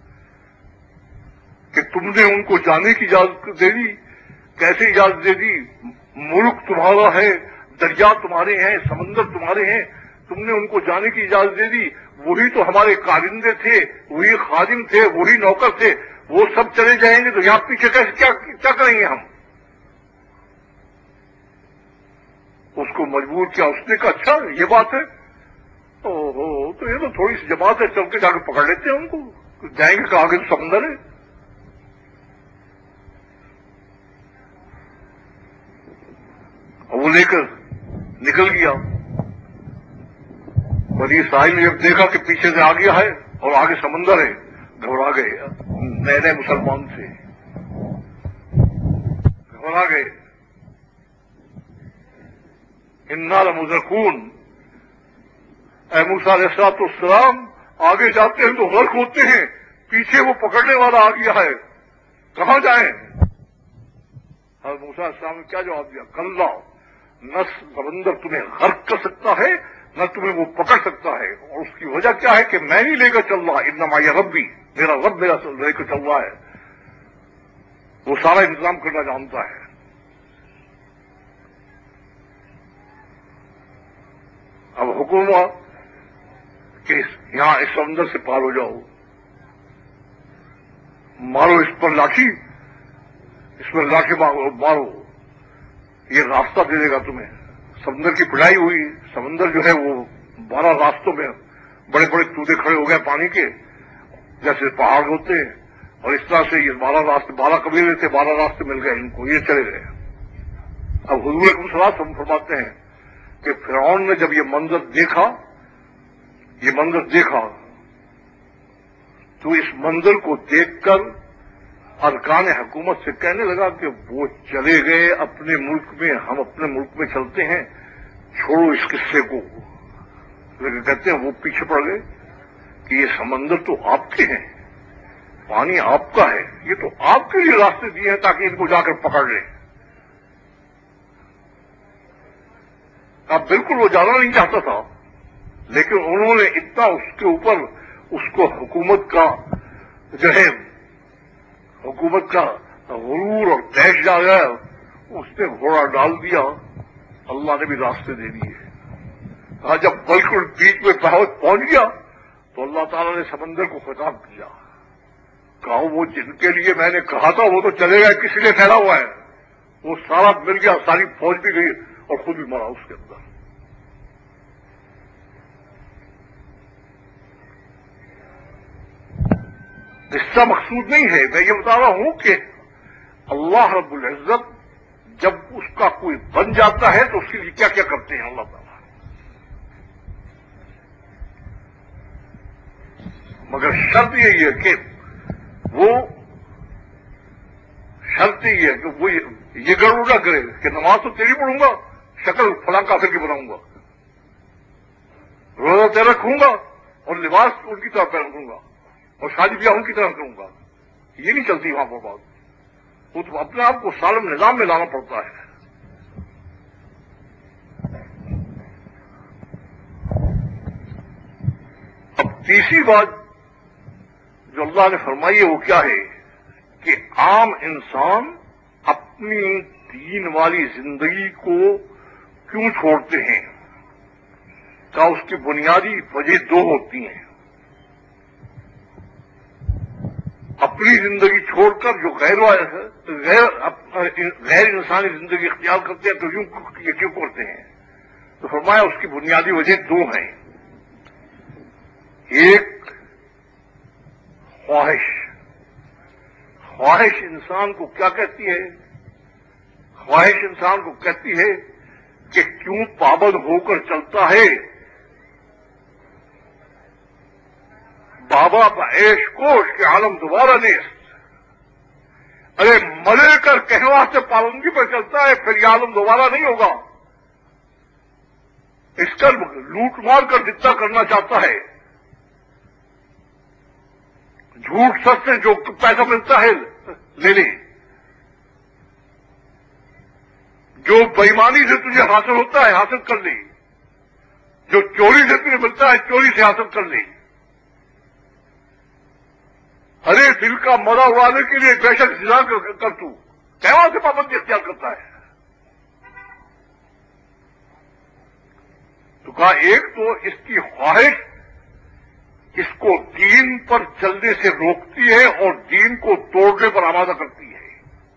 کہ تم نے ان کو جانے کی اجازت دے دی۔ کیسے اجازت دے دی؟ ملک تمہارا ہے، دریا تمہارے ہیں، سمندر تمہارے ہیں، تم نے ان کو جانے کی اجازت دے دی، وہی تو ہمارے کارندے تھے، وہی خادم تھے، وہی نوکر تھے، وہ سب چلے جائیں گے تو یہاں پیچھے کیا کریں گے ہم؟ اس کو مجبور کیا، اس نے کہا اچھا یہ بات ہے، تو یہ تو تھوڑی سی جماعت ہے، چل کے جا کے پکڑ لیتے ہیں ان کو، جائیں گے کہ آگے تو سمندر ہے۔ وہ لے کر نکل گیا۔ بنی اسرائیل نے جب دیکھا کہ پیچھے سے آ گیا ہے اور آگے سمندر ہے، گھبرا گئے، نئے مسلمان تھے، گھبرا گئے۔ انا لمدرکون، اے موسیٰ علیہ السلام آگے جاتے ہیں تو غرق ہوتے ہیں، پیچھے وہ پکڑنے والا آ گیا ہے، کہاں جائیں؟ حضرت موسیٰ علیہ السلام نے کیا جواب دیا؟ کلا، نہ سمندر تمہیں غرق کر سکتا ہے نہ تمہیں وہ پکڑ سکتا ہے. اور اس کی وجہ کیا ہے کہ میں نہیں لے کر چل رہا, انما یہ ربی, میرا رب میرا لے کر چل رہا ہے. وہ سارا انتظام کرنا جانتا ہے. اب حکم ہوا کہ یہاں اس سمندر سے پار ہو جاؤ, مارو اس پر لاٹھی, اس میں لاٹھی مارو, یہ راستہ دے دے گا تمہیں. سمندر کی پڑھائی ہوئی. سمندر جو ہے وہ 12 راستوں میں بڑے بڑے تودے کھڑے ہو گئے پانی کے, جیسے پہاڑ ہوتے ہیں, اور اس طرح سے یہ 12 قبیلے تھے, 12 راستے مل گئے ان کو, یہ چلے گئے. اب حضور اکرم صلی اللہ علیہ وسلم فرماتے ہیں کہ فرعون نے جب یہ منظر دیکھا تو اس منظر کو دیکھ کر ارکان حکومت سے کہنے لگا کہ وہ چلے گئے اپنے ملک میں, ہم اپنے ملک میں چلتے ہیں, چھوڑو اس قصے کو. لیکن کہتے ہیں وہ پیچھے پڑ گئے کہ یہ سمندر تو آپ کے ہیں, پانی آپ کا ہے, یہ تو آپ کے لیے راستے دیے ہیں تاکہ ان کو جا کر پکڑ لیں. اب بالکل وہ جانا نہیں چاہتا تھا, لیکن انہوں نے اتنا اس کے اوپر اس کو حکومت کا جو ہے حکومت کا غرور اور دہش جا گیا, اس نے گھوڑا ڈال دیا. اللہ نے بھی راستے دے دیے. جب بالکل بیچ میں پہنچ گیا تو اللہ تعالیٰ نے سمندر کو خطاب کیا, کہا وہ جن کے لیے میں نے کہا تھا وہ تو چلے گئے, کس لیے پھیلا ہوا ہے. وہ سارا مل گیا, ساری فوج بھی گئی اور خود بھی مرا اس کے اندر. اس کا مقصود نہیں ہے, میں یہ بتا رہا ہوں کہ اللہ رب العزت جب اس کا کوئی بن جاتا ہے تو اس کے لیے کیا کیا کرتے ہیں اللہ تعالیٰ. مگر شرط یہی ہے کہ وہ یہ گڑبڑ نہ کرے کہ نماز تو تیری پڑھوں گا, شکل فلاں کافر کی بناؤں گا, روزہ تیرا رکھوں گا اور لباس ان کی طرح پہنوں گا اور شادی بیاہ ان کی طرح کروں گا. یہ نہیں چلتی وہاں پر بات. وہ تو اپنے آپ کو سالم نظام میں لانا پڑتا ہے. اب تیسری بات جو اللہ نے فرمائی ہے وہ کیا ہے کہ عام انسان اپنی دین والی زندگی کو کیوں چھوڑتے ہیں. کا اس کی بنیادی وجہ 2 ہوتی ہیں. اپنی زندگی چھوڑ کر جو غیر انسانی زندگی اختیار کرتے ہیں تو یہ کیوں کرتے ہیں. تو فرمایا اس کی بنیادی وجہ 2 ہیں. ایک خواہش انسان کو کیا کہتی ہے. خواہش انسان کو کہتی ہے کہ کیوں پابند ہو کر چلتا ہے. بابا عیش کوش کے عالم دوبارہ نیست. ارے ملے کر کہوا سے پابندی پر چلتا ہے, پھر یہ عالم دوبارہ نہیں ہوگا. اس کا لوٹ مار کر جتنا کرنا چاہتا ہے, جھوٹ سچ سے جو پیسہ ملتا ہے لے لے, جو بےایمانی سے تجھے حاصل ہوتا ہے حاصل کر لے, جو چوری سے تجھے ملتا ہے چوری سے حاصل کر لے. ارے دل کا مزہ اڑانے کے لیے بے شک زنا کر تو کہاں سے پابندی اختیار کرتا ہے. تو کہا ایک تو اس کی خواہش اس کو دین پر چلنے سے روکتی ہے اور دین کو توڑنے پر آمادہ کرتی ہے.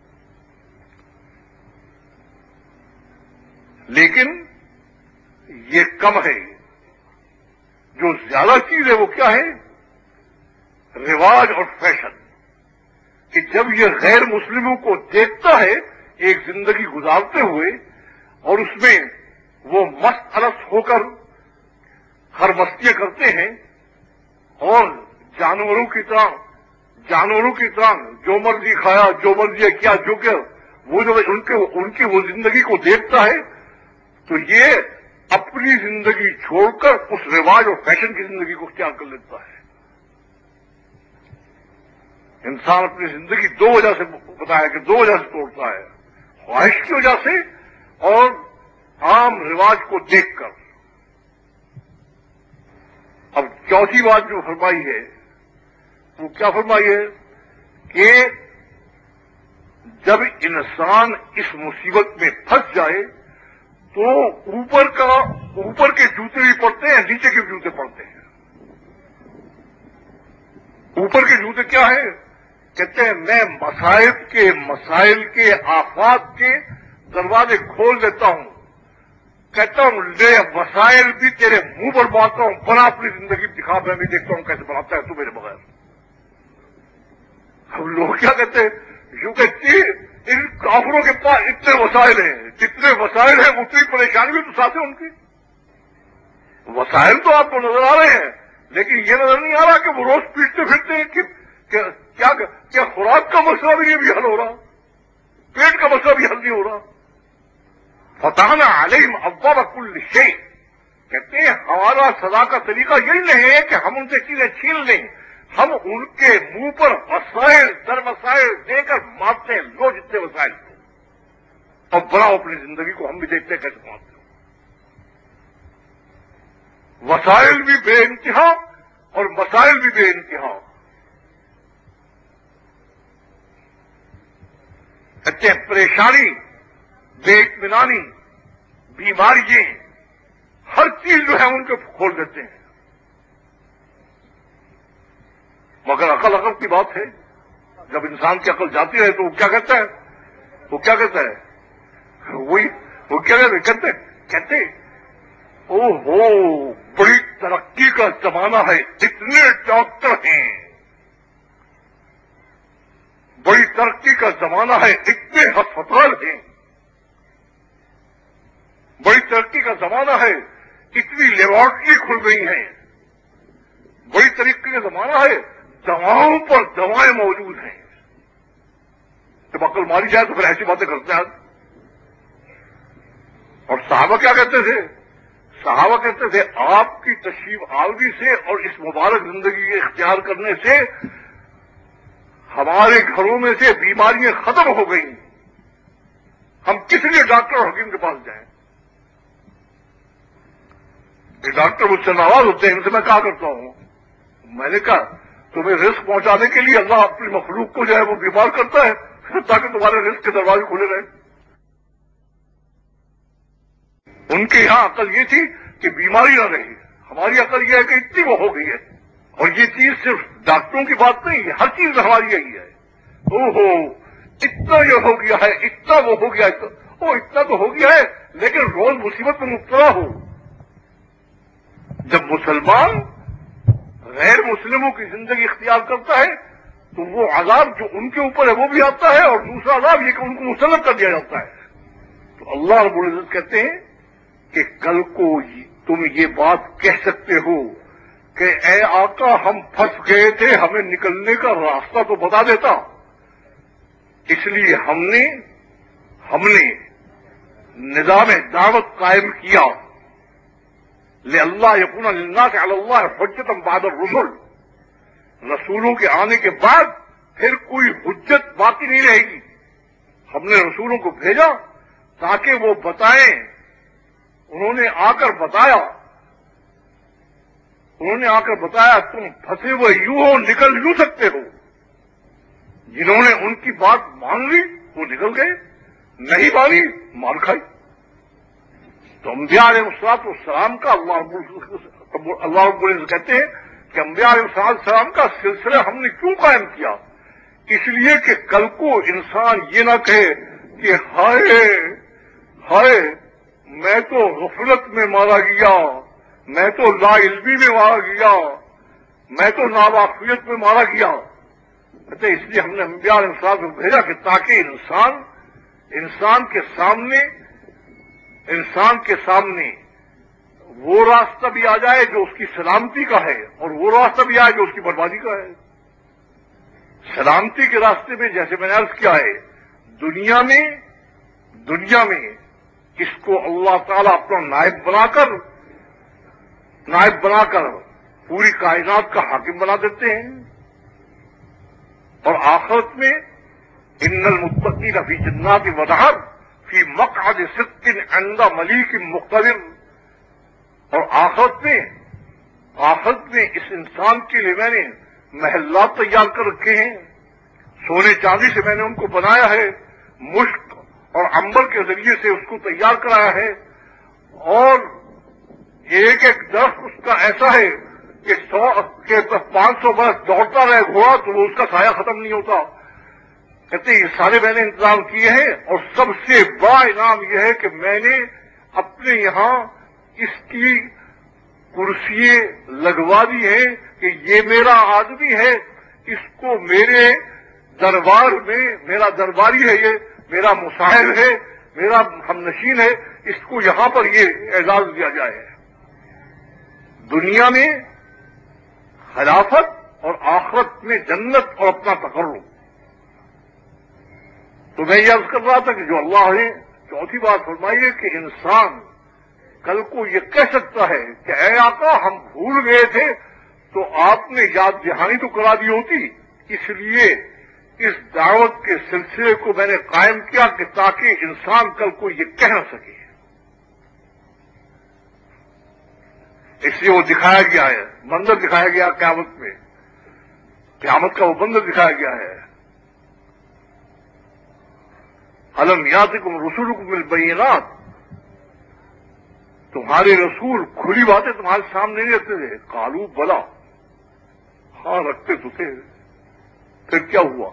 لیکن یہ کم ہے. جو زیادہ چیز ہے وہ کیا ہے, رواج اور فیشن. کہ جب یہ غیر مسلموں کو دیکھتا ہے ایک زندگی گزارتے ہوئے اور اس میں وہ مست الست ہو کر ہر مستیاں کرتے ہیں اور جانوروں کی طرح جو مرضی کھایا جو مرضی کیا جو کہ وہ جو ان کی وہ زندگی کو دیکھتا ہے تو یہ اپنی زندگی چھوڑ کر اس رواج اور فیشن کی زندگی کو اختیار کر لیتا ہے. انسان اپنی زندگی 2 وجہ سے بتایا کہ 2 وجہ سے توڑتا ہے, خواہش کی وجہ سے اور عام رواج کو دیکھ کر. چوتھی بات جو فرمائی ہے وہ کیا فرمائی ہے کہ جب انسان اس مصیبت میں پھنس جائے تو اوپر کے جوتے بھی پڑتے ہیں، نیچے کے جوتے پڑتے ہیں۔ اوپر کے جوتے کیا ہیں؟ کہتے ہیں میں مسائل کے آفات کے دروازے کھول دیتا ہوں، کہتا ہوں لے وسائل بھی تیرے منہ پر مارتا ہوں، بنا اپنی زندگی دکھا، میں بھی دیکھتا ہوں کیسے بناتا ہے تو میرے بغیر۔ ہم لوگ کیا کہتے ہیں؟ یوں کہتے ہیں ان کافروں کے پاس اتنے وسائل ہیں، جتنے وسائل ہیں اتنی پریشانی بھی تو ساتھ ہے ان کی۔ وسائل تو آپ کو نظر آ رہے ہیں، لیکن یہ نظر نہیں آ رہا کہ وہ روز پیٹتے پھرتے ہیں کہ کیا خوراک کا مسئلہ بھی نہیں حل ہو رہا، پیٹ کا مسئلہ بھی حل نہیں ہو رہا۔ فتحنا علیہم ابواب کل شیء، کہتے ہیں ہمارا سزا کا طریقہ یہی نہیں ہے کہ ہم ان سے چیزیں چھین لیں، ہم ان کے منہ پر وسائل در وسائل دے کر مارتے ہیں، لو جتنے وسائل اور بناؤ اپنی زندگی کو، ہم بھی دیکھتے ہیں کیسے مارتے ہیں۔ وسائل بھی بے انتہا اور مسائل بھی بے انتہا۔ کہتے ہیں پریشانی، بے اطمینانی، بیماریاں، ہر چیز جو ہے ان کو کھول دیتے ہیں۔ مگر عقل کی بات ہے، جب انسان کی عقل جاتی ہے تو وہ کیا کہتا ہے؟ وہ کیا کہتے او ہو بڑی ترقی کا زمانہ ہے، اتنے ڈاکٹر ہیں، بڑی ترقی کا زمانہ ہے، اتنے ہسپتال ہیں، بڑی ترقی کا زمانہ ہے، اتنی لیبارٹری کھل گئی ہیں، بڑی ترقی کا زمانہ ہے، دواؤں پر دوائیں موجود ہیں۔ جب عقل ماری جائے تو پھر ایسی باتیں کرتے ہیں۔ اور صحابہ کیا کہتے تھے؟ صحابہ کہتے تھے آپ کی تشریف آوری سے اور اس مبارک زندگی کے اختیار کرنے سے ہمارے گھروں میں سے بیماریاں ختم ہو گئی، ہم کس لیے ڈاکٹر اور حکیم کے پاس جائیں؟ یہ ڈاکٹر مجھ سے ناراض ہوتے ہیں، ان سے میں کہا کرتا ہوں، میں نے کہا تمہیں رزق پہنچانے کے لیے اللہ اپنی مخلوق کو جو ہے وہ بیمار کرتا ہے تاکہ تمہارے رزق کے دروازے کھلے رہیں۔ ان کے یہاں عقل یہ تھی کہ بیماری نہ رہی، ہماری عقل یہ ہے کہ اتنی وہ ہو گئی ہے۔ اور یہ چیز صرف ڈاکٹروں کی بات نہیں ہے، ہر چیز ہماری یہی ہے۔ او ہو اتنا یہ ہو گیا ہے، اتنا وہ ہو گیا ہے، اتنا تو ہو گیا ہے، لیکن روز مصیبت میں مبتلا ہو۔ جب مسلمان غیر مسلموں کی زندگی اختیار کرتا ہے تو وہ عذاب جو ان کے اوپر ہے وہ بھی آتا ہے، اور دوسرا عذاب یہ کہ ان کو مسلم کر دیا جاتا ہے۔ تو اللہ رب العزت کہتے ہیں کہ کل کو تم یہ بات کہہ سکتے ہو کہ اے آقا ہم پھنس گئے تھے، ہمیں نکلنے کا راستہ تو بتا دیتا۔ اس لیے ہم نے نظام دعوت قائم کیا، لِأَلَّا يَكُونَ لِلنَّاسِ عَلَى اللَّهِ حُجَّةً بَعْدَ الرُّسُلِ، رسولوں کے آنے کے بعد پھر کوئی حجت باقی نہیں رہے گی۔ ہم نے رسولوں کو بھیجا تاکہ وہ بتائیں، انہوں نے آ کر بتایا تم پھنسے ہوئے یوں ہو، نکل یوں سکتے ہو۔ جنہوں نے ان کی بات مان لی وہ نکل گئے، نہیں مانی مار کھائی۔ تو انبیاء علیہ السلام کا اللہ رب العزت کہتے ہیں کہ انبیاء علیہ السلام کا سلسلہ ہم نے کیوں قائم کیا؟ اس لیے کہ کل کو انسان یہ نہ کہے کہ ہائے میں تو غفلت میں مارا گیا، میں تو لا علمی میں مارا گیا، میں تو ناواقفیت میں مارا گیا۔ کہتے اس لیے ہم نے انبیاء علیہ السلام کو بھیجا کہ تاکہ انسان کے سامنے وہ راستہ بھی آ جائے جو اس کی سلامتی کا ہے، اور وہ راستہ بھی آئے جو اس کی بربادی کا ہے۔ سلامتی کے راستے میں جیسے میں نے عرض کیا ہے، دنیا میں اس کو اللہ تعالیٰ اپنا نائب بنا کر پوری کائنات کا حاکم بنا دیتے ہیں، اور آخرت میں ان المتقین فی جنات ونہر فی مقعد صدق عند ملیک مقتدر، اور آخرت میں آخرت میں اس انسان کے لیے میں نے محلات تیار کر رکھے ہیں، سونے چاندی سے میں نے ان کو بنایا ہے، مشک اور عنبر کے ذریعے سے اس کو تیار کرایا ہے، اور ایک ایک درخت اس کا ایسا ہے کہ 500 برس دوڑتا رہے گھوڑا تو وہ اس کا سایہ ختم نہیں ہوتا۔ کہتے ہیں یہ سارے میں نے انتظام کیے ہیں، اور سب سے بڑا انعام یہ ہے کہ میں نے اپنے یہاں اس کی کرسی لگوا دی ہے کہ یہ میرا آدمی ہے، اس کو میرے دربار میں، میرا درباری ہے، یہ میرا مصاحب ہے، میرا ہمنشین ہے، اس کو یہاں پر یہ اعزاز دیا جائے۔ دنیا میں خلافت اور آخرت میں جنت اور اپنا تقرب۔ تو میں یہ عرض کر رہا تھا کہ جو اللہ نے چوتھی بات فرمائی ہے کہ انسان کل کو یہ کہہ سکتا ہے کہ اے آقا ہم بھول گئے تھے تو آپ نے یاد دہانی تو کرا دی ہوتی، اس لیے اس دعوت کے سلسلے کو میں نے قائم کیا کہ تاکہ انسان کل کو یہ کہہ نہ سکے۔ اس لیے وہ دکھایا گیا ہے، منظر دکھایا گیا قیامت میں، قیامت کا وہ منظر دکھایا گیا ہے۔ الم یاتکم رسولکم بالبینات، تمہارے رسول کھلی باتیں تمہارے سامنے نہیں رکھتے تھے؟ قالوا بلا، ہاں رکھتے تو تھے، پھر کیا ہوا؟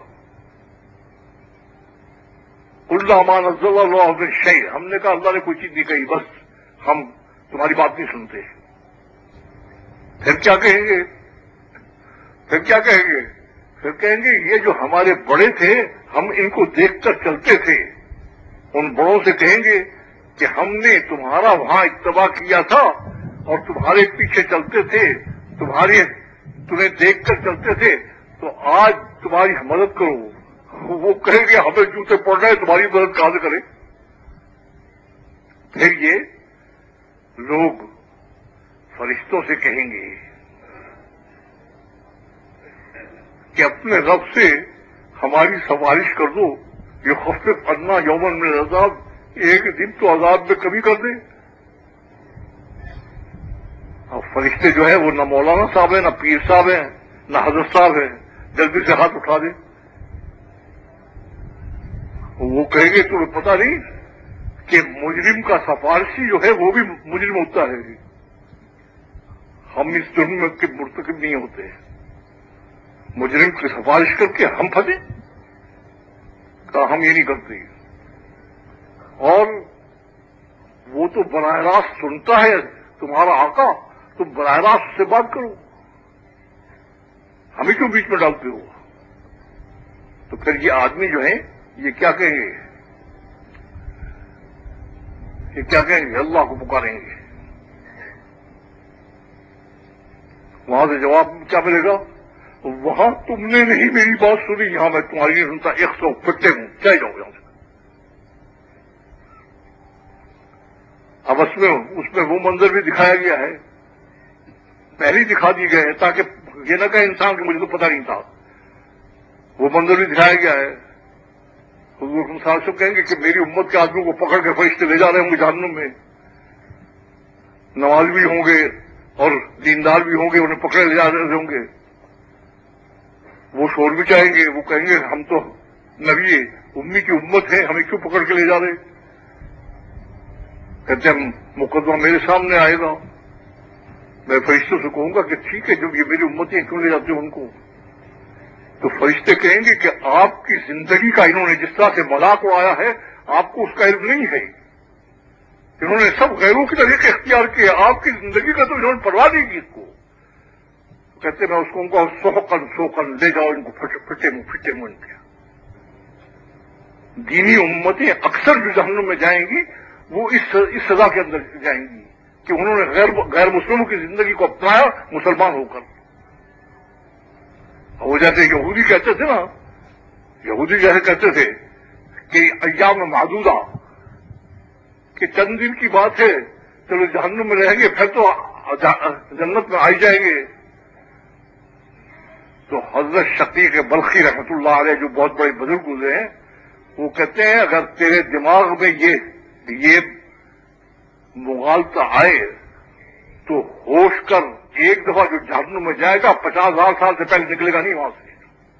قل ما نزل اللہ من شیء، ہم نے کہا اللہ نے کوئی چیز نہیں کہی، بس ہم تمہاری بات نہیں سنتے۔ پھر کیا کہیں گے؟ پھر کیا کہیں گے؟ پھر کہیں گے یہ جو ہمارے بڑے تھے ہم ان کو دیکھ کر چلتے تھے، ان بڑوں سے کہیں گے کہ ہم نے تمہارا وہاں اتباع کیا تھا اور تمہارے پیچھے چلتے تھے، تمہیں دیکھ کر چلتے تھے، تو آج تمہاری مدد کرو۔ وہ کہیں گے ہمیں جوتے پڑ رہے ہیں، تمہاری مدد کہاں سے کریں؟ پھر یہ لوگ فرشتوں سے کہیں گے کہ اپنے رب سے ہماری سفارش کر دو، یہ خفف عنا یومن من العذاب، ایک دن تو عذاب میں کمی کر دیں۔ اب فرشتے جو ہے وہ نہ مولانا صاحب ہیں، نہ پیر صاحب ہیں، نہ حضرت صاحب ہیں، جلدی سے ہاتھ اٹھا دیں۔ وہ کہیں گے تمہیں پتہ نہیں کہ مجرم کا سفارشی جو ہے وہ بھی مجرم ہوتا ہے، ہم اس جرم میں مرتکب نہیں ہوتے، مجرم کی سفارش کر کے ہم پھنسے، کہا ہم یہ نہیں کرتے۔ اور وہ تو براہ راست سنتا ہے تمہارا آقا، تم براہ راست اس سے بات کرو، ہمیں کیوں بیچ میں ڈالتے ہو؟ تو پھر یہ آدمی جو ہیں یہ کیا کہیں گے؟ یہ کیا کہیں گے؟ اللہ کو پکاریں گے۔ وہاں سے جواب کیا ملے گا؟ وہاں تم نے نہیں میری بات سنی، یہاں میں تمہاری نہیں سنتا، 100 پھٹے ہوں، چلے جاؤ یہاں سے۔ اب اس میں وہ منظر بھی دکھایا گیا ہے، پہلے ہی دکھا دیے گئے ہیں تاکہ یہ نہ کہے انسان کہ مجھے تو پتہ نہیں تھا۔ وہ منظر بھی دکھایا گیا ہے، حضور صلی اللہ علیہ وسلم کہیں گے کہ میری امت کے آدمیوں کو پکڑ کے فرشتے لے جا رہے ہوں گے جہنم میں، نماز بھی ہوں گے اور دیندار بھی ہوں گے، انہیں پکڑے لے جا رہے ہوں گے، وہ شور بھی چاہیں گے، وہ کہیں گے ہم تو نبی امی کی امت ہے، ہمیں کیوں پکڑ کے لے جا رہے؟ کہتے ہیں مقدمہ میرے سامنے آئے گا، میں فرشتوں سے کہوں گا کہ ٹھیک ہے جب یہ میری امتی ہیں کیوں لے جاتے ہو ان کو؟ تو فرشتے کہیں گے کہ آپ کی زندگی کا انہوں نے جس طرح سے مذاق اڑایا ہے آپ کو اس کا علم نہیں ہے، انہوں نے سب غیروں کی طریقے اختیار کیے، آپ کی زندگی کا تو انہوں نے پرواہ نہیں کی اس کو۔ کہتے میں اس کو ان کو سوکن لے جاؤ ان کو پھٹے منہ ان کے۔ دینی امتیں اکثر جو جہنم میں جائیں گی وہ اس سزا کے اندر جائیں گی کہ انہوں نے غیر مسلموں کی زندگی کو اپنایا مسلمان ہو کر۔ وہ جیسے یہودی کہتے تھے نا، یہودی جیسے کہتے تھے کہ ایام معدودہ، کہ چند دن کی بات ہے، چلو جہنم میں رہیں گے پھر تو جنت میں آئی جائیں گے۔ تو حضرت شقیق بلخی رحمۃ اللہ علیہ جو بہت بڑے بزرگ گزرے ہیں، وہ کہتے ہیں اگر تیرے دماغ میں یہ مغالطہ آئے تو ہوش کر ایک دفعہ جو جہنم میں جائے گا 50,000 سال سے پہلے نکلے گا نہیں وہاں سے.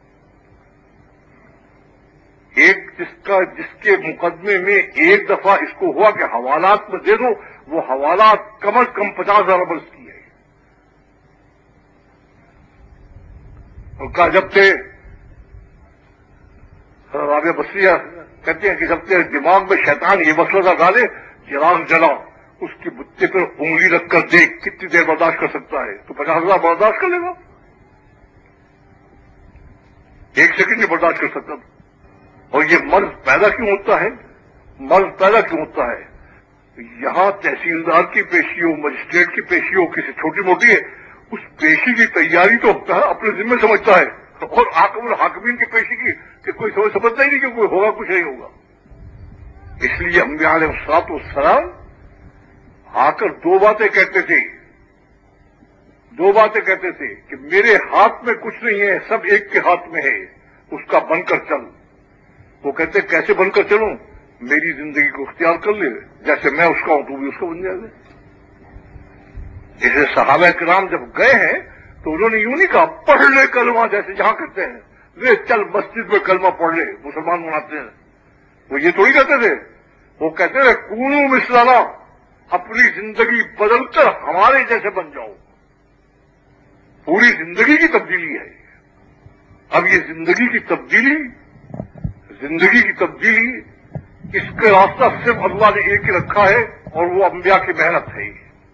ایک جس کے مقدمے میں ایک دفعہ اس کو ہوا کہ حوالات میں دے دو، وہ حوالات کم از کم 50,000 برس کی ہے. اور کہا جب تھے رابعہ بصریہ کہتے ہیں کہ جب تیرے دماغ میں شیطان یہ مسئلہ ڈالے، چراغ جلا، اس کی بچے پر انگلی رکھ کر دیکھ کتنی دیر برداشت کر سکتا ہے، تو 50,000 برداشت کر لے گا. 1 سیکنڈ میں برداشت کر سکتا. اور یہ مرض پیدا کیوں ہوتا ہے؟ مرض پیدا کیوں ہوتا ہے؟ یہاں تحصیلدار کی پیشی ہو، مجسٹریٹ کی پیشی ہو، کسی چھوٹی موٹی ہے، اس پیشی کی تیاری تو اپنے ذمہ سمجھتا ہے، اور حاکم الحاکمین کی پیشی کی کہ کوئی سمجھتا ہی نہیں کہ کوئی ہوگا، کچھ نہیں ہوگا. اس لیے انبیاء علیہ الصلوۃ والسلام آ کر دو باتیں کہتے تھے کہ میرے ہاتھ میں کچھ نہیں ہے، سب ایک کے ہاتھ میں ہے، اس کا بن کر چل. وہ کہتے کیسے بن کر چلوں؟ میری زندگی کو اختیار کر لے، جیسے میں اس کا ہوں تو بھی اس کا بن جائے گا. جیسے صحابہ کرام جب گئے ہیں تو انہوں نے یوں نہیں کہا پڑھ لے کلمہ، جیسے جہاں کہتے ہیں لے چل مسجد میں کلمہ پڑھ لے، مسلمان مناتے ہیں. وہ یہ تھوڑی کہتے تھے، وہ کہتے تھے کونو مثلنا، اپنی زندگی بدل کر ہمارے جیسے بن جاؤ. پوری زندگی کی تبدیلی ہے. اب یہ زندگی کی تبدیلی اس کا راستہ صرف اللہ نے ایک ہی رکھا ہے، اور وہ انبیاء کی محنت ہے.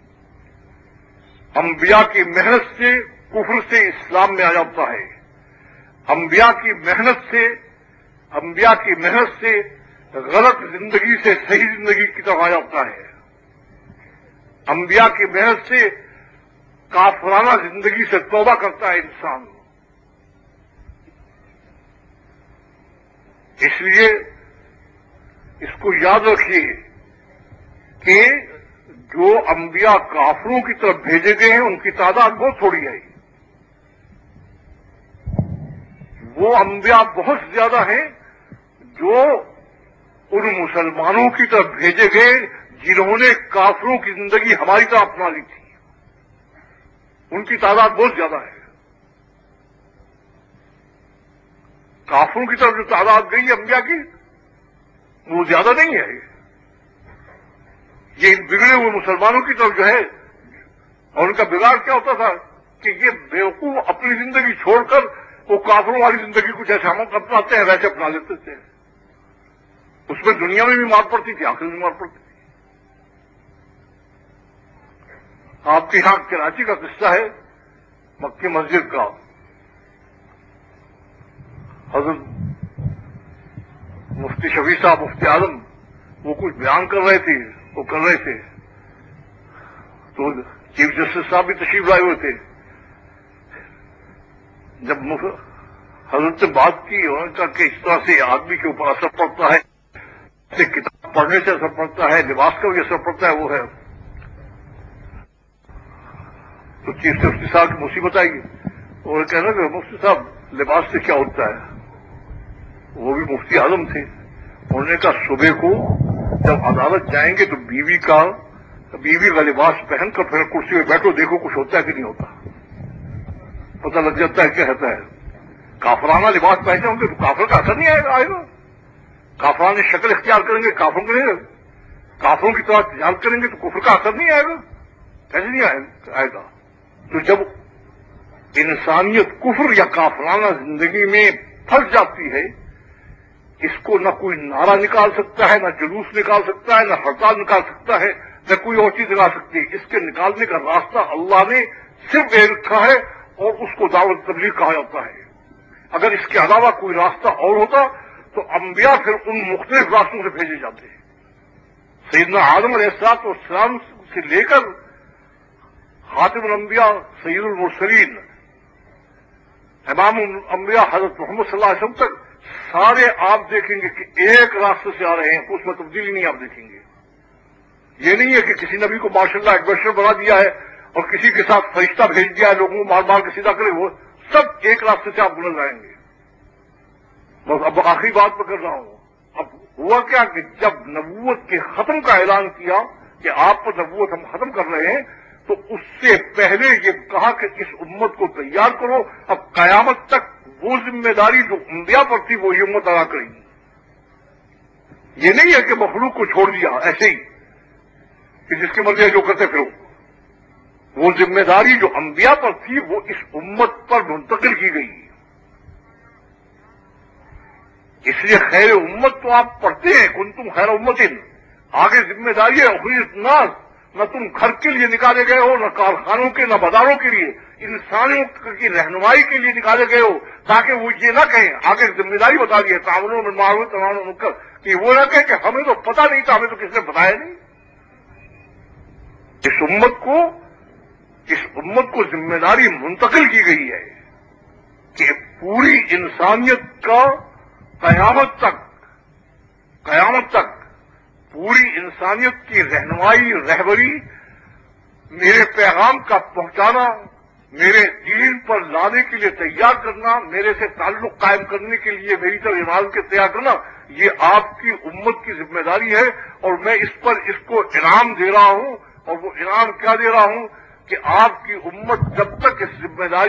انبیاء کی محنت سے کفر سے اسلام میں آ جاتا ہے. انبیاء کی محنت سے غلط زندگی سے صحیح زندگی کی طرف آ جاتا ہے. انبیاء کی محنت سے کافرانہ زندگی سے توبہ کرتا ہے انسان. اس لیے اس کو یاد رکھیے کہ جو انبیاء کافروں کی طرف بھیجے گئے ہیں ان کی تعداد بہت تھوڑی ہے. وہ انبیاء بہت زیادہ ہیں جو ان مسلمانوں کی طرف بھیجے گئے جنہوں نے کافروں کی زندگی ہماری طرح اپنا لی تھی. ان کی تعداد بہت زیادہ ہے. کافروں کی طرف جو تعداد گئی انبیاء کی وہ زیادہ نہیں ہے. یہ بگڑے ہوئے مسلمانوں کی طرف جو ہے، اور ان کا بگاڑ کیا ہوتا تھا کہ یہ بیوقوف اپنی زندگی چھوڑ کر وہ کافروں والی زندگی کو جیسے ہم اپناتے ہیں ویسے اپنا لیتے تھے. اس میں دنیا میں بھی مار پڑتی تھی، آخر میں مار پڑتی تھی. آپ کے یہاں کراچی کا قصہ ہے، مکی مسجد کا. حضرت مفتی شفیع صاحب، مفتی اعظم، وہ کچھ بیان کر رہے تھے تو چیف جسٹس صاحب بھی تشریف لائے ہوئے تھے. جب حضرت سے بات کی انہوں نے کہا کہ اس طرح سے آدمی کے اوپر اثر پڑتا ہے، کتاب پڑھنے سے اثر پڑتا ہے، لباس کا بھی اثر پڑتا ہے. وہ ہے تو چیف جسٹس صاحب کی مصیبت آئے گی. اور کہنا کہ مفتی صاحب لباس سے کیا ہوتا ہے؟ وہ بھی مفتی اعظم تھے. انہوں نے کہا صبح کو جب عدالت جائیں گے تو بیوی کا لباس پہن کر پھر کرسی میں بیٹھو، دیکھو کچھ ہوتا ہے کہ نہیں ہوتا، پتہ لگ جاتا ہے کیا ہوتا ہے. کافرانہ لباس پہنے ہوں گے تو کافر کا اثر نہیں آئے گا. کافرانہ شکل اختیار کریں گے، کافروں کی طرح تجارت کریں گے تو کفر کا اثر نہیں آئے گا. کیسے نہیں آئے گا؟ تو جب انسانیت کفر یا کافرانہ زندگی میں پھنس جاتی ہے، اس کو نہ کوئی نعرہ نکال سکتا ہے، نہ جلوس نکال سکتا ہے، نہ ہڑتال نکال سکتا ہے، نہ کوئی اور چیز نکال سکتی ہے. اس کے نکالنے کا راستہ اللہ نے صرف ایک رکھا ہے، اور اس کو دعوت تبلیغ کہا جاتا ہے. اگر اس کے علاوہ کوئی راستہ اور ہوتا تو انبیاء پھر ان مختلف راستوں سے بھیجے جاتے ہیں. سیدنا آدم علیہ السلام سے لے کر خاتم الانبیاء سید المرسلین امام الانبیاء حضرت محمد صلی اللہ علیہ وسلم تک سارے آپ دیکھیں گے کہ ایک راستے سے آ رہے ہیں، اس میں تبدیلی نہیں آپ دیکھیں گے. یہ نہیں ہے کہ کسی نبی کو ماشاءاللہ ایڈوائزر بنا دیا ہے اور کسی کے ساتھ فرشتہ بھیج دیا ہے لوگوں کو مار مار کے سیدھا کرے. وہ سب ایک راستے سے آپ گزر جائیں گے. بس اب آخری بات میں کر رہا ہوں. اب ہوا کیا کہ جب نبوت کے ختم کا اعلان کیا کہ آپ پر نبوت ہم ختم کر رہے ہیں، تو اس سے پہلے یہ کہا کہ اس امت کو تیار کرو، اب قیامت تک وہ ذمہ داری جو انبیاء پر تھی وہ یہ امت ادا کرے گی. یہ نہیں ہے کہ مخلوق کو چھوڑ دیا ایسے ہی کہ جس کی مرضی ہے جو کرتے پھرو. وہ ذمہ داری جو انبیاء پر تھی وہ اس امت پر منتقل کی گئی. اس لیے خیر امت تو آپ پڑھتے ہیں کنتم خیر امتن، آگے ذمہ داری ہے اخرجت الناس. نہ تم گھر کے لیے نکالے گئے ہو، نہ کارخانوں کے، نہ بازاروں کے لیے، انسانوں کی رہنمائی کے لیے نکالے گئے ہو، تاکہ وہ یہ نہ کہیں. آگے ذمہ داری بتا دی ہے تعاونوا بالمعروف تنہون عن المنکر، کہ وہ نہ کہیں کہ ہمیں تو پتہ نہیں تھا، ہمیں تو کس نے بتایا نہیں. اس امت کو ذمہ داری منتقل کی گئی ہے کہ پوری انسانیت کا قیامت تک پوری انسانیت کی رہنمائی، رہبری، میرے پیغام کا پہنچانا، میرے دین پر لانے کے لیے تیار کرنا، میرے سے تعلق قائم کرنے کے لیے میری طرف عبادت کے تیار کرنا، یہ آپ کی امت کی ذمہ داری ہے. اور میں اس کو انعام دے رہا ہوں. اور وہ انعام کیا دے رہا ہوں کہ آپ کی امت جب تک اس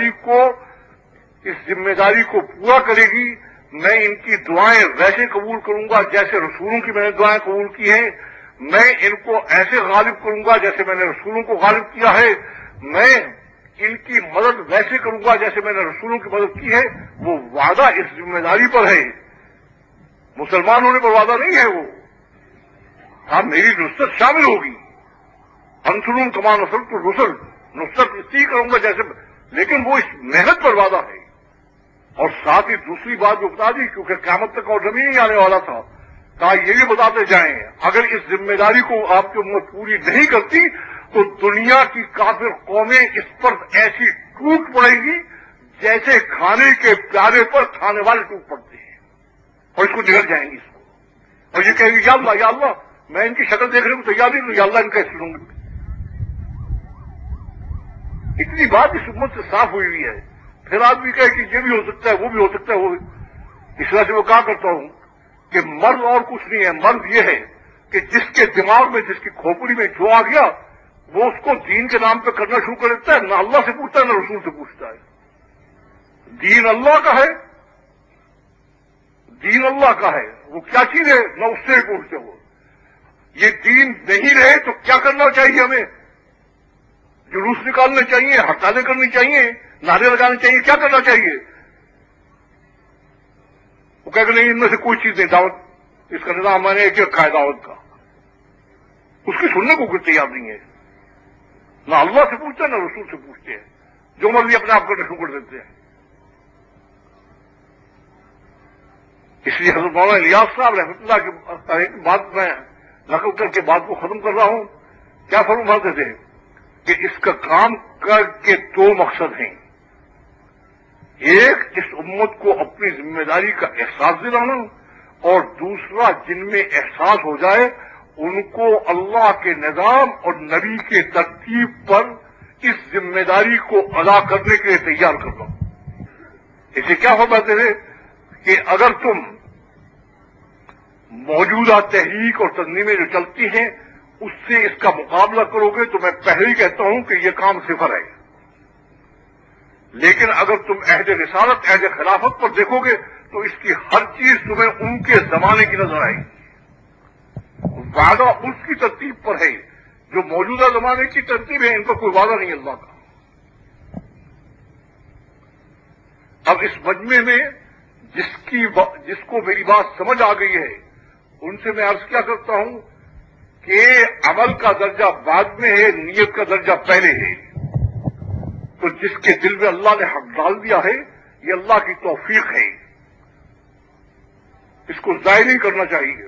ذمہ داری کو پورا کرے گی، میں ان کی دعائیں ویسے قبول کروں گا جیسے رسولوں کی میں نے دعائیں قبول کی ہیں. میں ان کو ایسے غالب کروں گا جیسے میں نے رسولوں کو غالب کیا ہے. میں ان کی مدد ویسے کروں گا جیسے میں نے رسولوں کی مدد کی ہے. وہ وعدہ اس ذمہ داری پر ہے، مسلمان ہونے پر وعدہ نہیں ہے. وہ ہاں میری نصرت شامل ہوگی. انصرون کما نصرت الرسل، نصرت اس کی کروں گا جیسے، لیکن وہ اس محنت پر وعدہ ہے. اور ساتھ ہی دوسری بات جو بتا دی، کیونکہ قیامت تک اور زمین ہی آنے والا تھا، کہا یہ بھی بتاتے جائیں اگر اس ذمہ داری کو آپ کی امت پوری نہیں کرتی تو دنیا کی کافر قومیں اس پر ایسی ٹوٹ پڑیں گی جیسے کھانے کے پیالے پر کھانے والے ٹوٹ پڑتے ہیں، اور اس کو نگل جائیں گی اس کو. اور یہ کہیں گے یا اللہ میں ان کی شکل دیکھنے کو تیار نہیں، یا اللہ ان کا سنوں گی. اتنی بات اس امت سے صاف ہوئی ہوئی ہے. پھر آدمی کہے کہ یہ بھی ہو سکتا ہے، وہ بھی ہو سکتا ہے. وہ اس وجہ سے وہ کہا کرتا ہوں کہ مرض اور کچھ نہیں ہے. مرض یہ ہے کہ جس کے دماغ میں، جس کی کھوپڑی میں جو آ گیا وہ اس کو دین کے نام پہ کرنا شروع کر دیتا ہے. نہ اللہ سے پوچھتا ہے نہ رسول سے پوچھتا ہے. دین اللہ کا ہے، دین اللہ کا ہے، وہ کیا چیز ہے نہ اس سے پوچھتے ہو. یہ دین نہیں رہے تو کیا کرنا چاہیے ہمیں؟ جلوس نکالنے چاہیے، ہڑتالیں کرنی چاہیے، نعرے لگانے چاہیے، کیا کرنا چاہیے؟ وہ کہہ کہ نہیں ان میں سے کوئی چیز نہیں، دعوت اس کا نظام میں نے ایک رکھا ہے دعوت کا. اس کی سننے کو کوئی تیار نہیں ہے. نہ اللہ سے پوچھتے نہ رسول سے پوچھتے ہیں، جو مرضی اپنے آپ کرنے شروع کر دیتے ہیں. اس لیے حضرت مولانا الیاس صاحب رحمۃ اللہ کی ایک بات میں نقل کر کے بات کو ختم کر رہا ہوں. کیا فرماتے تھے کہ اس کا کام کر کے دو مقصد ہیں. ایک اس امت کو اپنی ذمہ داری کا احساس دلانا، اور دوسرا جن میں احساس ہو جائے ان کو اللہ کے نظام اور نبی کے ترتیب پر اس ذمہ داری کو ادا کرنے کے لیے تیار کرنا. اسے کیا فرماتے تھے کہ اگر تم موجودہ تحریک اور تنظیمیں جو چلتی ہیں اس سے اس کا مقابلہ کرو گے تو میں پہلے ہی کہتا ہوں کہ یہ کام صفر ہے. لیکن اگر تم عہد رسالت، عہد خلافت پر دیکھو گے تو اس کی ہر چیز تمہیں ان کے زمانے کی نظر آئے گی. وعدہ اس کی ترتیب پر ہے جو موجودہ زمانے کی ترتیب ہے، ان پر کوئی وعدہ نہیں اللہ کا. اب اس مجمع میں جس کو میری بات سمجھ آ گئی ہے ان سے میں عرض کیا کرتا ہوں کہ عمل کا درجہ بعد میں ہے، نیت کا درجہ پہلے ہے. تو جس کے دل میں اللہ نے حق ڈال دیا ہے یہ اللہ کی توفیق ہے، اس کو ضائع نہیں کرنا چاہیے.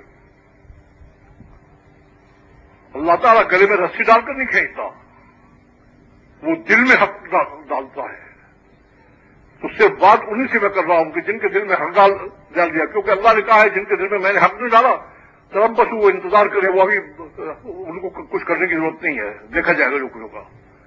اللہ تعالیٰ گلے میں رسی ڈال کر نہیں کھینچتا، وہ دل میں حق ڈالتا ہے. اس سے بات انہیں سے میں کر رہا ہوں کہ جن کے دل میں حق ڈال دیا، کیونکہ اللہ نے کہا ہے جن کے دل میں میں نے حق نہیں ڈالا تو اب بس وہ انتظار کرے، وہ ابھی ان کو کچھ کرنے کی ضرورت نہیں ہے، دیکھا جائے گا جو کچھ ہوگا.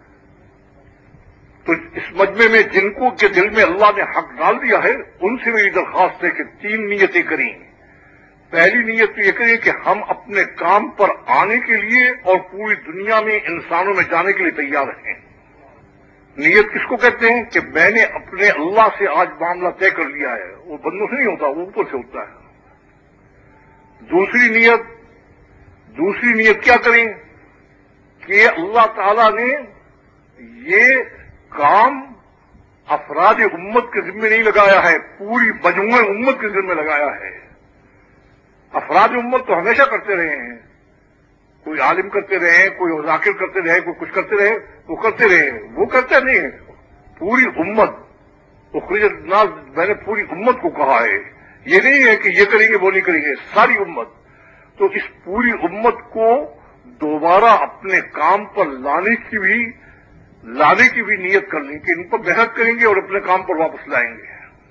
تو اس مجمع میں جن کو کے دل میں اللہ نے حق ڈال دیا ہے ان سے میری درخواست ہے کہ 3 نیتیں کریں. پہلی نیت تو یہ کریں کہ ہم اپنے کام پر آنے کے لیے اور پوری دنیا میں انسانوں میں جانے کے لیے تیار ہیں۔ نیت کس کو کہتے ہیں کہ میں نے اپنے اللہ سے آج معاملہ طے کر لیا ہے، وہ بندوں سے نہیں ہوتا، وہ اوپر سے ہوتا ہے۔ دوسری نیت کیا کریں کہ اللہ تعالی نے یہ کام افراد امت کے ذمہ نہیں لگایا ہے، پوری مجموعہ امت کے ذمہ لگایا ہے۔ افراد امت تو ہمیشہ کرتے رہے ہیں، کوئی عالم کرتے رہے، کوئی ذاکر کرتے رہے، کوئی کچھ کرتے رہے، وہ کرتے رہے، وہ کرتے نہیں ہیں۔ پوری امت اخرجت الناس، میں نے پوری امت کو کہا ہے، یہ نہیں ہے کہ یہ کریں گے وہ نہیں کریں گے، ساری امت۔ تو اس پوری امت کو دوبارہ اپنے کام پر لانے کی بھی نیت کر لیں کہ ان پر محنت کریں گے اور اپنے کام پر واپس لائیں گے۔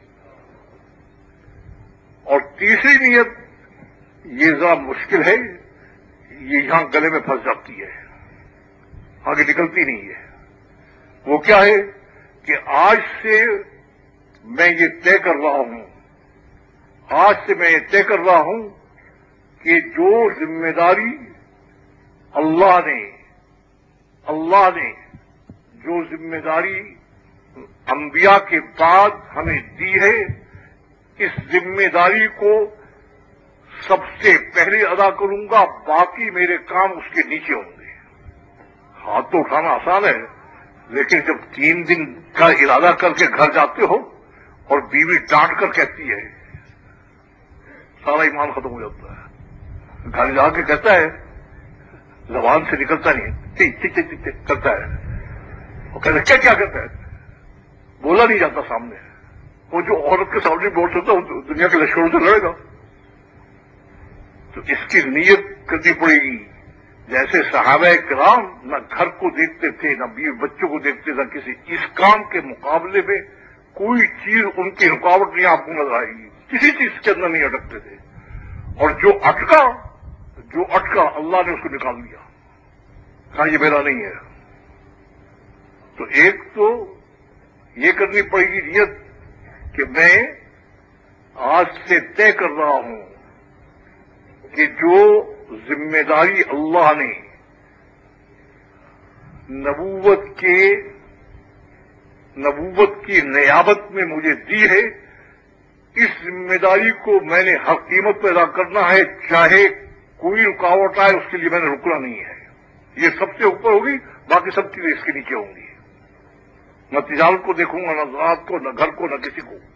اور تیسری نیت یہ ذرا مشکل ہے، یہ یہاں گلے میں پھنس جاتی ہے، آگے نکلتی نہیں ہے۔ وہ کیا ہے کہ آج سے میں یہ طے کر رہا ہوں کہ جو ذمہ داری اللہ نے جو ذمہ داری انبیاء کے بعد ہمیں دی ہے، اس ذمہ داری کو سب سے پہلے ادا کروں گا، باقی میرے کام اس کے نیچے ہوں گے۔ ہاتھ تو اٹھانا آسان ہے، لیکن جب 3 دن کا ارادہ کر کے گھر جاتے ہو اور بیوی ڈانٹ کر کہتی ہے، سارا ایمان ختم ہو جاتا ہے۔ گھر جا کے کہتا ہے، زبان سے نکلتا نہیں، ٹک ٹک ٹک ٹک کرتا ہے، وہ کہتا ہے کیا کرتا ہے، بولا نہیں جاتا سامنے۔ وہ جو عورت کے سامنے بول سکتا وہ دنیا کے لشکروں سے لڑے گا۔ تو اس کی نیت کرنی پڑے گی، جیسے صحابہ کرام نہ گھر کو دیکھتے تھے، نہ بیوی بچوں کو دیکھتے تھے، کسی اس کام کے مقابلے میں کوئی چیز ان کی رکاوٹ نہیں آپ کو نظر آئے گی، کسی چیز کے اندر نہیں اٹکتے تھے، اور جو اٹکا اللہ نے اس کو نکال دیا، کہا یہ میرا نہیں ہے۔ تو ایک تو یہ کرنی پڑے گی نیت کہ میں آج سے طے کر رہا ہوں کہ جو ذمہ داری اللہ نے نبوت کی نیابت میں مجھے دی ہے، اس ذمہ داری کو میں نے ہر قیمت پہ ادا کرنا ہے، چاہے کوئی رکاوٹ آئے اس کے لیے میں نے رکنا نہیں ہے۔ یہ سب سے اوپر ہوگی، باقی سب چیزیں اس کے نیچے ہوں گی۔ نہ تجارت کو دیکھوں گا، نہ زراعت کو، نہ گھر کو، نہ کسی کو۔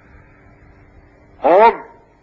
اور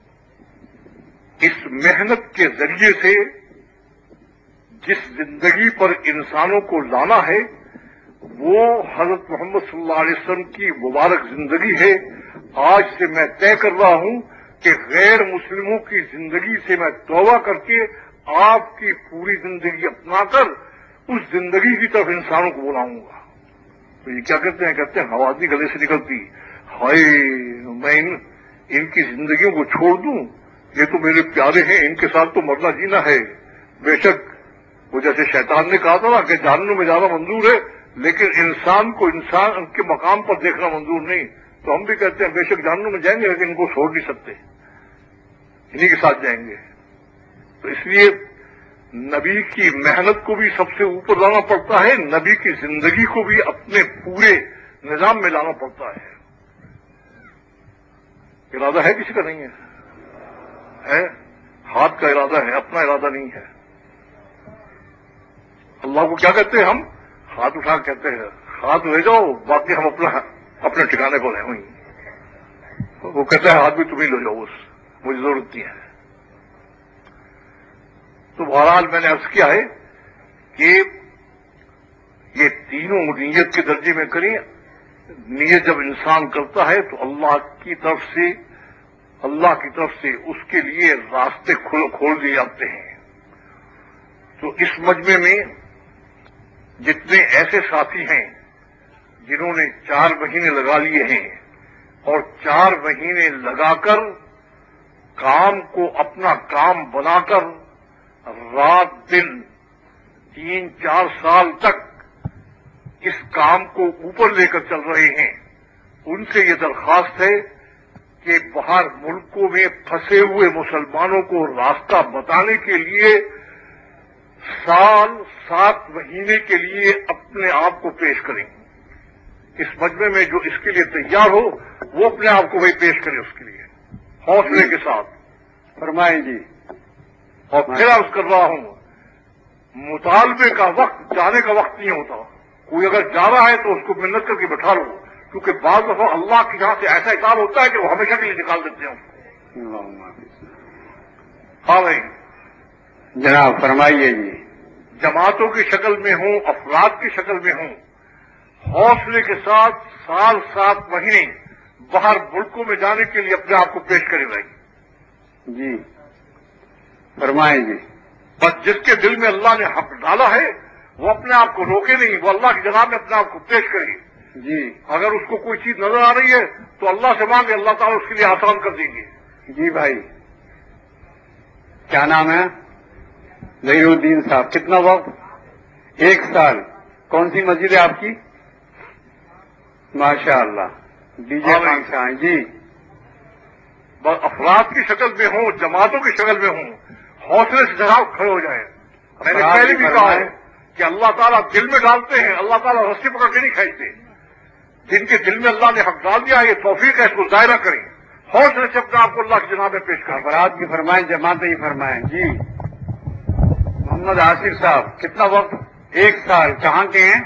اس محنت کے ذریعے سے جس زندگی پر انسانوں کو لانا ہے وہ حضرت محمد صلی اللہ علیہ وسلم کی مبارک زندگی ہے۔ آج سے میں طے کر رہا ہوں کہ غیر مسلموں کی زندگی سے میں توبہ کر کے آپ کی پوری زندگی اپنا کر اس زندگی کی طرف انسانوں کو بلاؤں گا۔ تو یہ کیا کہتے ہیں حوادی گلے سے نکلتی، ہائے میں ان کی زندگیوں کو چھوڑ دوں، یہ تو میرے پیارے ہیں، ان کے ساتھ تو مرنا جینا ہے۔ بے شک وہ جیسے شیطان نے کہا تھا نا کہ جہنم میں جانا منظور ہے، لیکن انسان کو انسان کے مقام پر دیکھنا منظور نہیں۔ تو ہم بھی کہتے ہیں بے شک جہنم میں جائیں گے، لیکن ان کو چھوڑ نہیں سکتے، انہی کے ساتھ جائیں گے۔ تو اس لیے نبی کی محنت کو بھی سب سے اوپر لانا پڑتا ہے، نبی کی زندگی کو بھی اپنے پورے نظام میں لانا پڑتا ہے۔ ارادہ ہے کسی کا نہیں ہے، ہاتھ کا ارادہ ہے، اپنا ارادہ نہیں ہے۔ اللہ کو کیا کہتے ہیں ہم؟ ہاتھ اٹھا کہتے ہیں ہاتھ لے جاؤ، باقی ہم اپنے ٹھکانے پر ہیں وہیں۔ وہ کہتا ہے ہاتھ بھی تم ہی لے جاؤ، مجھے ضرورت نہیں ہے۔ تو بہرحال میں نے عرض کیا ہے کہ یہ تینوں نیت کے درجے میں کریں۔ نیت جب انسان کرتا ہے تو اللہ کی طرف سے اس کے لیے راستے کھول دیے جاتے ہیں۔ تو اس مجمع میں جتنے ایسے ساتھی ہیں جنہوں نے 4 مہینے لگا لیے ہیں اور 4 مہینے لگا کر کام کو اپنا کام بنا کر رات دن 3-4 سال تک اس کام کو اوپر لے کر چل رہے ہیں، ان سے یہ درخواست ہے کہ باہر ملکوں میں پھنسے ہوئے مسلمانوں کو راستہ بتانے کے لیے سال 7 مہینے کے لیے اپنے آپ کو پیش کریں. اس مجمع میں جو اس کے لیے تیار ہو وہ اپنے آپ کو وہی پیش کرے اس کے لیے حوصلے کے ساتھ.
فرمائیں جی.
اور پھر عرض کر رہا ہوں مطالبے کا وقت جانے کا وقت نہیں ہوتا. کوئی اگر جا رہا ہے تو اس کو منت کر کے بٹھا لو، کیونکہ بعض دفعہ اللہ کی یہاں سے ایسا حساب ہوتا ہے کہ وہ ہمیشہ کے لیے نکال دیتے ہیں اس کو. ہاں بھائی
جناب فرمائیے جی.
جماعتوں کی شکل میں ہوں، افراد کی شکل میں ہوں، حوصلے کے ساتھ سال 7 مہینے باہر ملکوں میں جانے کے لیے اپنے آپ کو پیش کرے بھائی.
جی فرمائیں جی.
بس جس کے دل میں اللہ نے حق ڈالا ہے وہ اپنے آپ کو روکے نہیں، وہ اللہ کی جناب میں اپنے آپ کو پیش کرے.
جی
اگر اس کو کوئی چیز نظر آ رہی ہے تو اللہ سے مانگے، اللہ تعالیٰ اس کے لیے آسان کر دیں گے.
جی بھائی کیا نام ہے؟ ظہیر الدین صاحب. کتنا وقت؟ 1 سال. کون سی مسجد ہے آپ کی؟ ماشاء اللہ. دیجیے خان صاحب. جی
بس افراد کی شکل میں ہوں، جماعتوں کی شکل میں ہوں، حوصلے سے جناب کھڑے ہو جائیں. میں نے پہلے بھی کہا ہے کہ اللہ تعالیٰ دل میں ڈالتے ہیں، اللہ تعالیٰ رسی پکڑ کے نہیں کھینچتے. جن کے دل میں اللہ نے حق ڈال دیا یہ توفیق ہے، اس کو ظاہرہ کریں، حوصلے سے اپنے آپ کو اللہ کی جناب میں پیش کریں.
افراد کی فرمائیں، جماعتیں ہی فرمائیں. جی محمد آصف صاحب. کتنا وقت؟ 1 سال. کہاں کے ہیں؟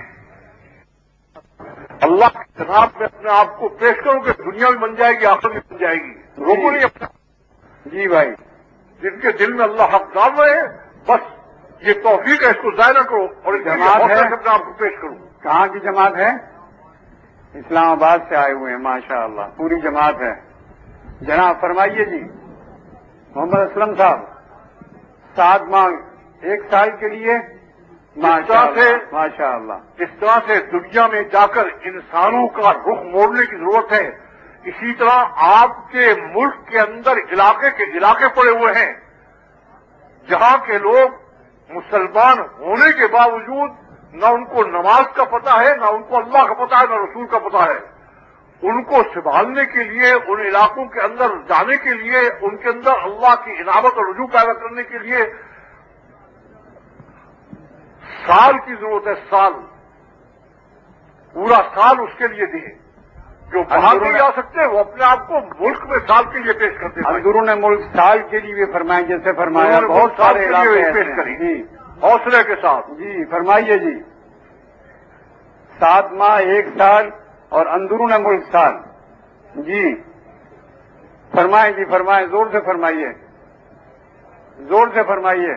اللہ کی جناب میں اپنے آپ کو پیش کروں کہ دنیا بھی بن جائے گی، آخرت بھی بن جائے گی. روکو نہیں اپنا.
جی بھائی
جن کے دل میں اللہ حق ڈال رہے ہیں بس یہ توفیق ہے، اس کو ظاہرہ کرو اور اس
جماعت ہے
اپنے آپ کو پیش کروں.
کہاں کی جماعت ہے؟ اسلام آباد سے آئے ہوئے ہیں. ماشاء اللہ پوری جماعت ہے. جناب فرمائیے جی. محمد اسلم صاحب 7 ماہ 1 سال کے لیے. ماشاء اللہ.
اس طرح سے دنیا میں جا کر انسانوں کا رخ موڑنے کی ضرورت ہے. اسی طرح آپ کے ملک کے اندر علاقے پڑے ہوئے ہیں جہاں کے لوگ مسلمان ہونے کے باوجود نہ ان کو نماز کا پتہ ہے، نہ ان کو اللہ کا پتہ ہے، نہ رسول کا پتہ ہے. ان کو سنبھالنے کے لیے، ان علاقوں کے اندر جانے کے لیے، ان کے اندر اللہ کی عنابت اور رجوع پیدا کرنے کے لیے سال کی ضرورت ہے. سال، پورا سال اس کے لیے دیں. جو باہر نہیں جا سکتے وہ اپنے آپ کو ملک میں سال کے لیے پیش کرتے ہیں.
اندرون ملک سال کے لیے بھی فرمائیں، جیسے فرمایا بہت سارے علاقے
پیش کریں. جی حوصلے کے ساتھ.
جی فرمائیے جی. 7 ماہ 1 سال اور اندرون ملک سال. جی فرمائیں جی فرمائیں. زور سے فرمائیے، زور سے فرمائیے.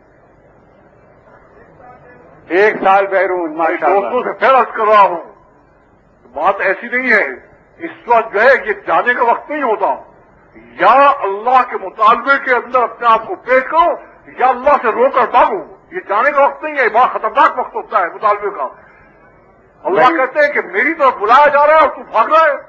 1 سال بیرون. ماشاء اللہ.
دوستوں سے پھر عرض کر رہا ہوں بات ایسی نہیں ہے. اس وقت جو ہے یہ جانے کا وقت نہیں ہوتا. یا اللہ کے مطالبے کے اندر اپنے آپ کو پیش کرو یا اللہ سے رو کر بھاگو. یہ جانے کا وقت نہیں ہے، بہت خطرناک وقت ہوتا ہے مطالبے کا. اللہ کہتے ہیں کہ میری طرف بلایا جا رہا ہے اور تو بھاگ رہا ہے.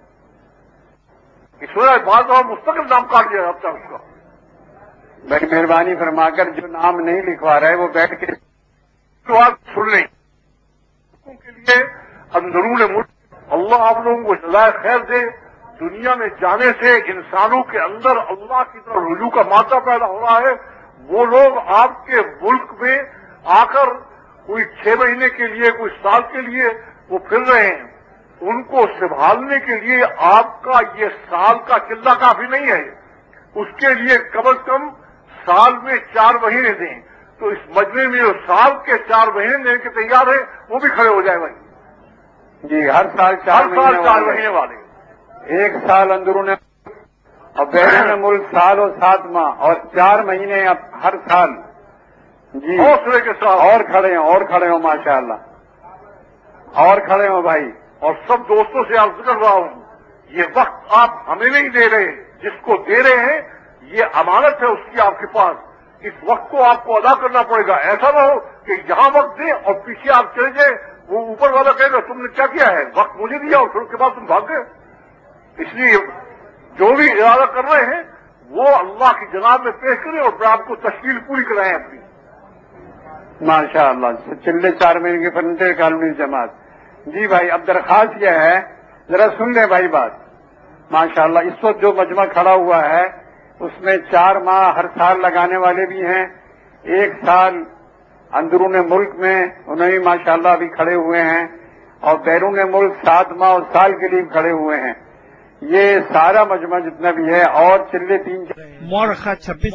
اس وجہ بعض اور مستقل نام کاٹ دیا جاتا ہے اس کا.
بڑی مہربانی فرما کر جو نام نہیں لکھوا رہے وہ بیٹھ کے
سن لیں. کے لیے اندرون ملک اللہ آپ لوگوں کو جزائے خیر دے. دنیا میں جانے سے انسانوں کے اندر اللہ کی طرف رجوع کا مادہ پیدا ہو رہا ہے. وہ لوگ آپ کے ملک میں آ کر کوئی 6 مہینے کے لیے، کوئی سال کے لیے وہ پھر رہے ہیں. ان کو سنبھالنے کے لیے آپ کا یہ سال کا چلہ کافی نہیں ہے. اس کے لیے کم از کم سال میں 4 مہینے دیں. تو اس مجمع میں جو سال کے 4 مہینے دینے کے تیار ہیں وہ بھی کھڑے ہو جائے بھائی.
جی ہر سال 4
مہینے والے.
1 سال اندرون اور بیرون ملک سال اور 7 ماہ اور 4 مہینے اب ہر سال. جی
حوصلے کے ساتھ.
اور کھڑے ہوں ماشاء اللہ. اور کھڑے ہوں بھائی.
اور سب دوستوں سے عرض کر رہا ہوں یہ وقت آپ ہمیں نہیں دے رہے، جس کو دے رہے ہیں یہ امانت ہے اس کی آپ کے پاس. اس وقت کو آپ کو ادا کرنا پڑے گا. ایسا نہ ہو کہ یہاں وقت دیں اور پیچھے آپ چلے جائیں. وہ اوپر والا کہے گا تم نے کیا کیا ہے، وقت مجھے دیا اور پھر اس کے بعد تم بھاگ گئے. اس لیے جو بھی ارادہ کر رہے ہیں وہ اللہ کی جناب میں پیش کریں اور پھر آپ کو تشکیل پوری کرائیں اپنی.
ماشاء اللہ. چلے 4 مہینے کی فرنٹر کالونی جماعت. جی بھائی اب درخواست یہ ہے ذرا سن لیں بھائی بات. माशाअल्लाह इस वक्त जो मजमा खड़ा हुआ है उसमें 4 माह हर साल लगाने वाले भी हैं, 1 साल अंदरून मुल्क में उन्हें भी माशाअल्लाह अभी खड़े हुए हैं, और बैरून मुल्क 7 माह और साल के लिए खड़े हुए हैं। ये सारा मजमा जितना भी है, और चिल्ले 3
مؤرخہ 26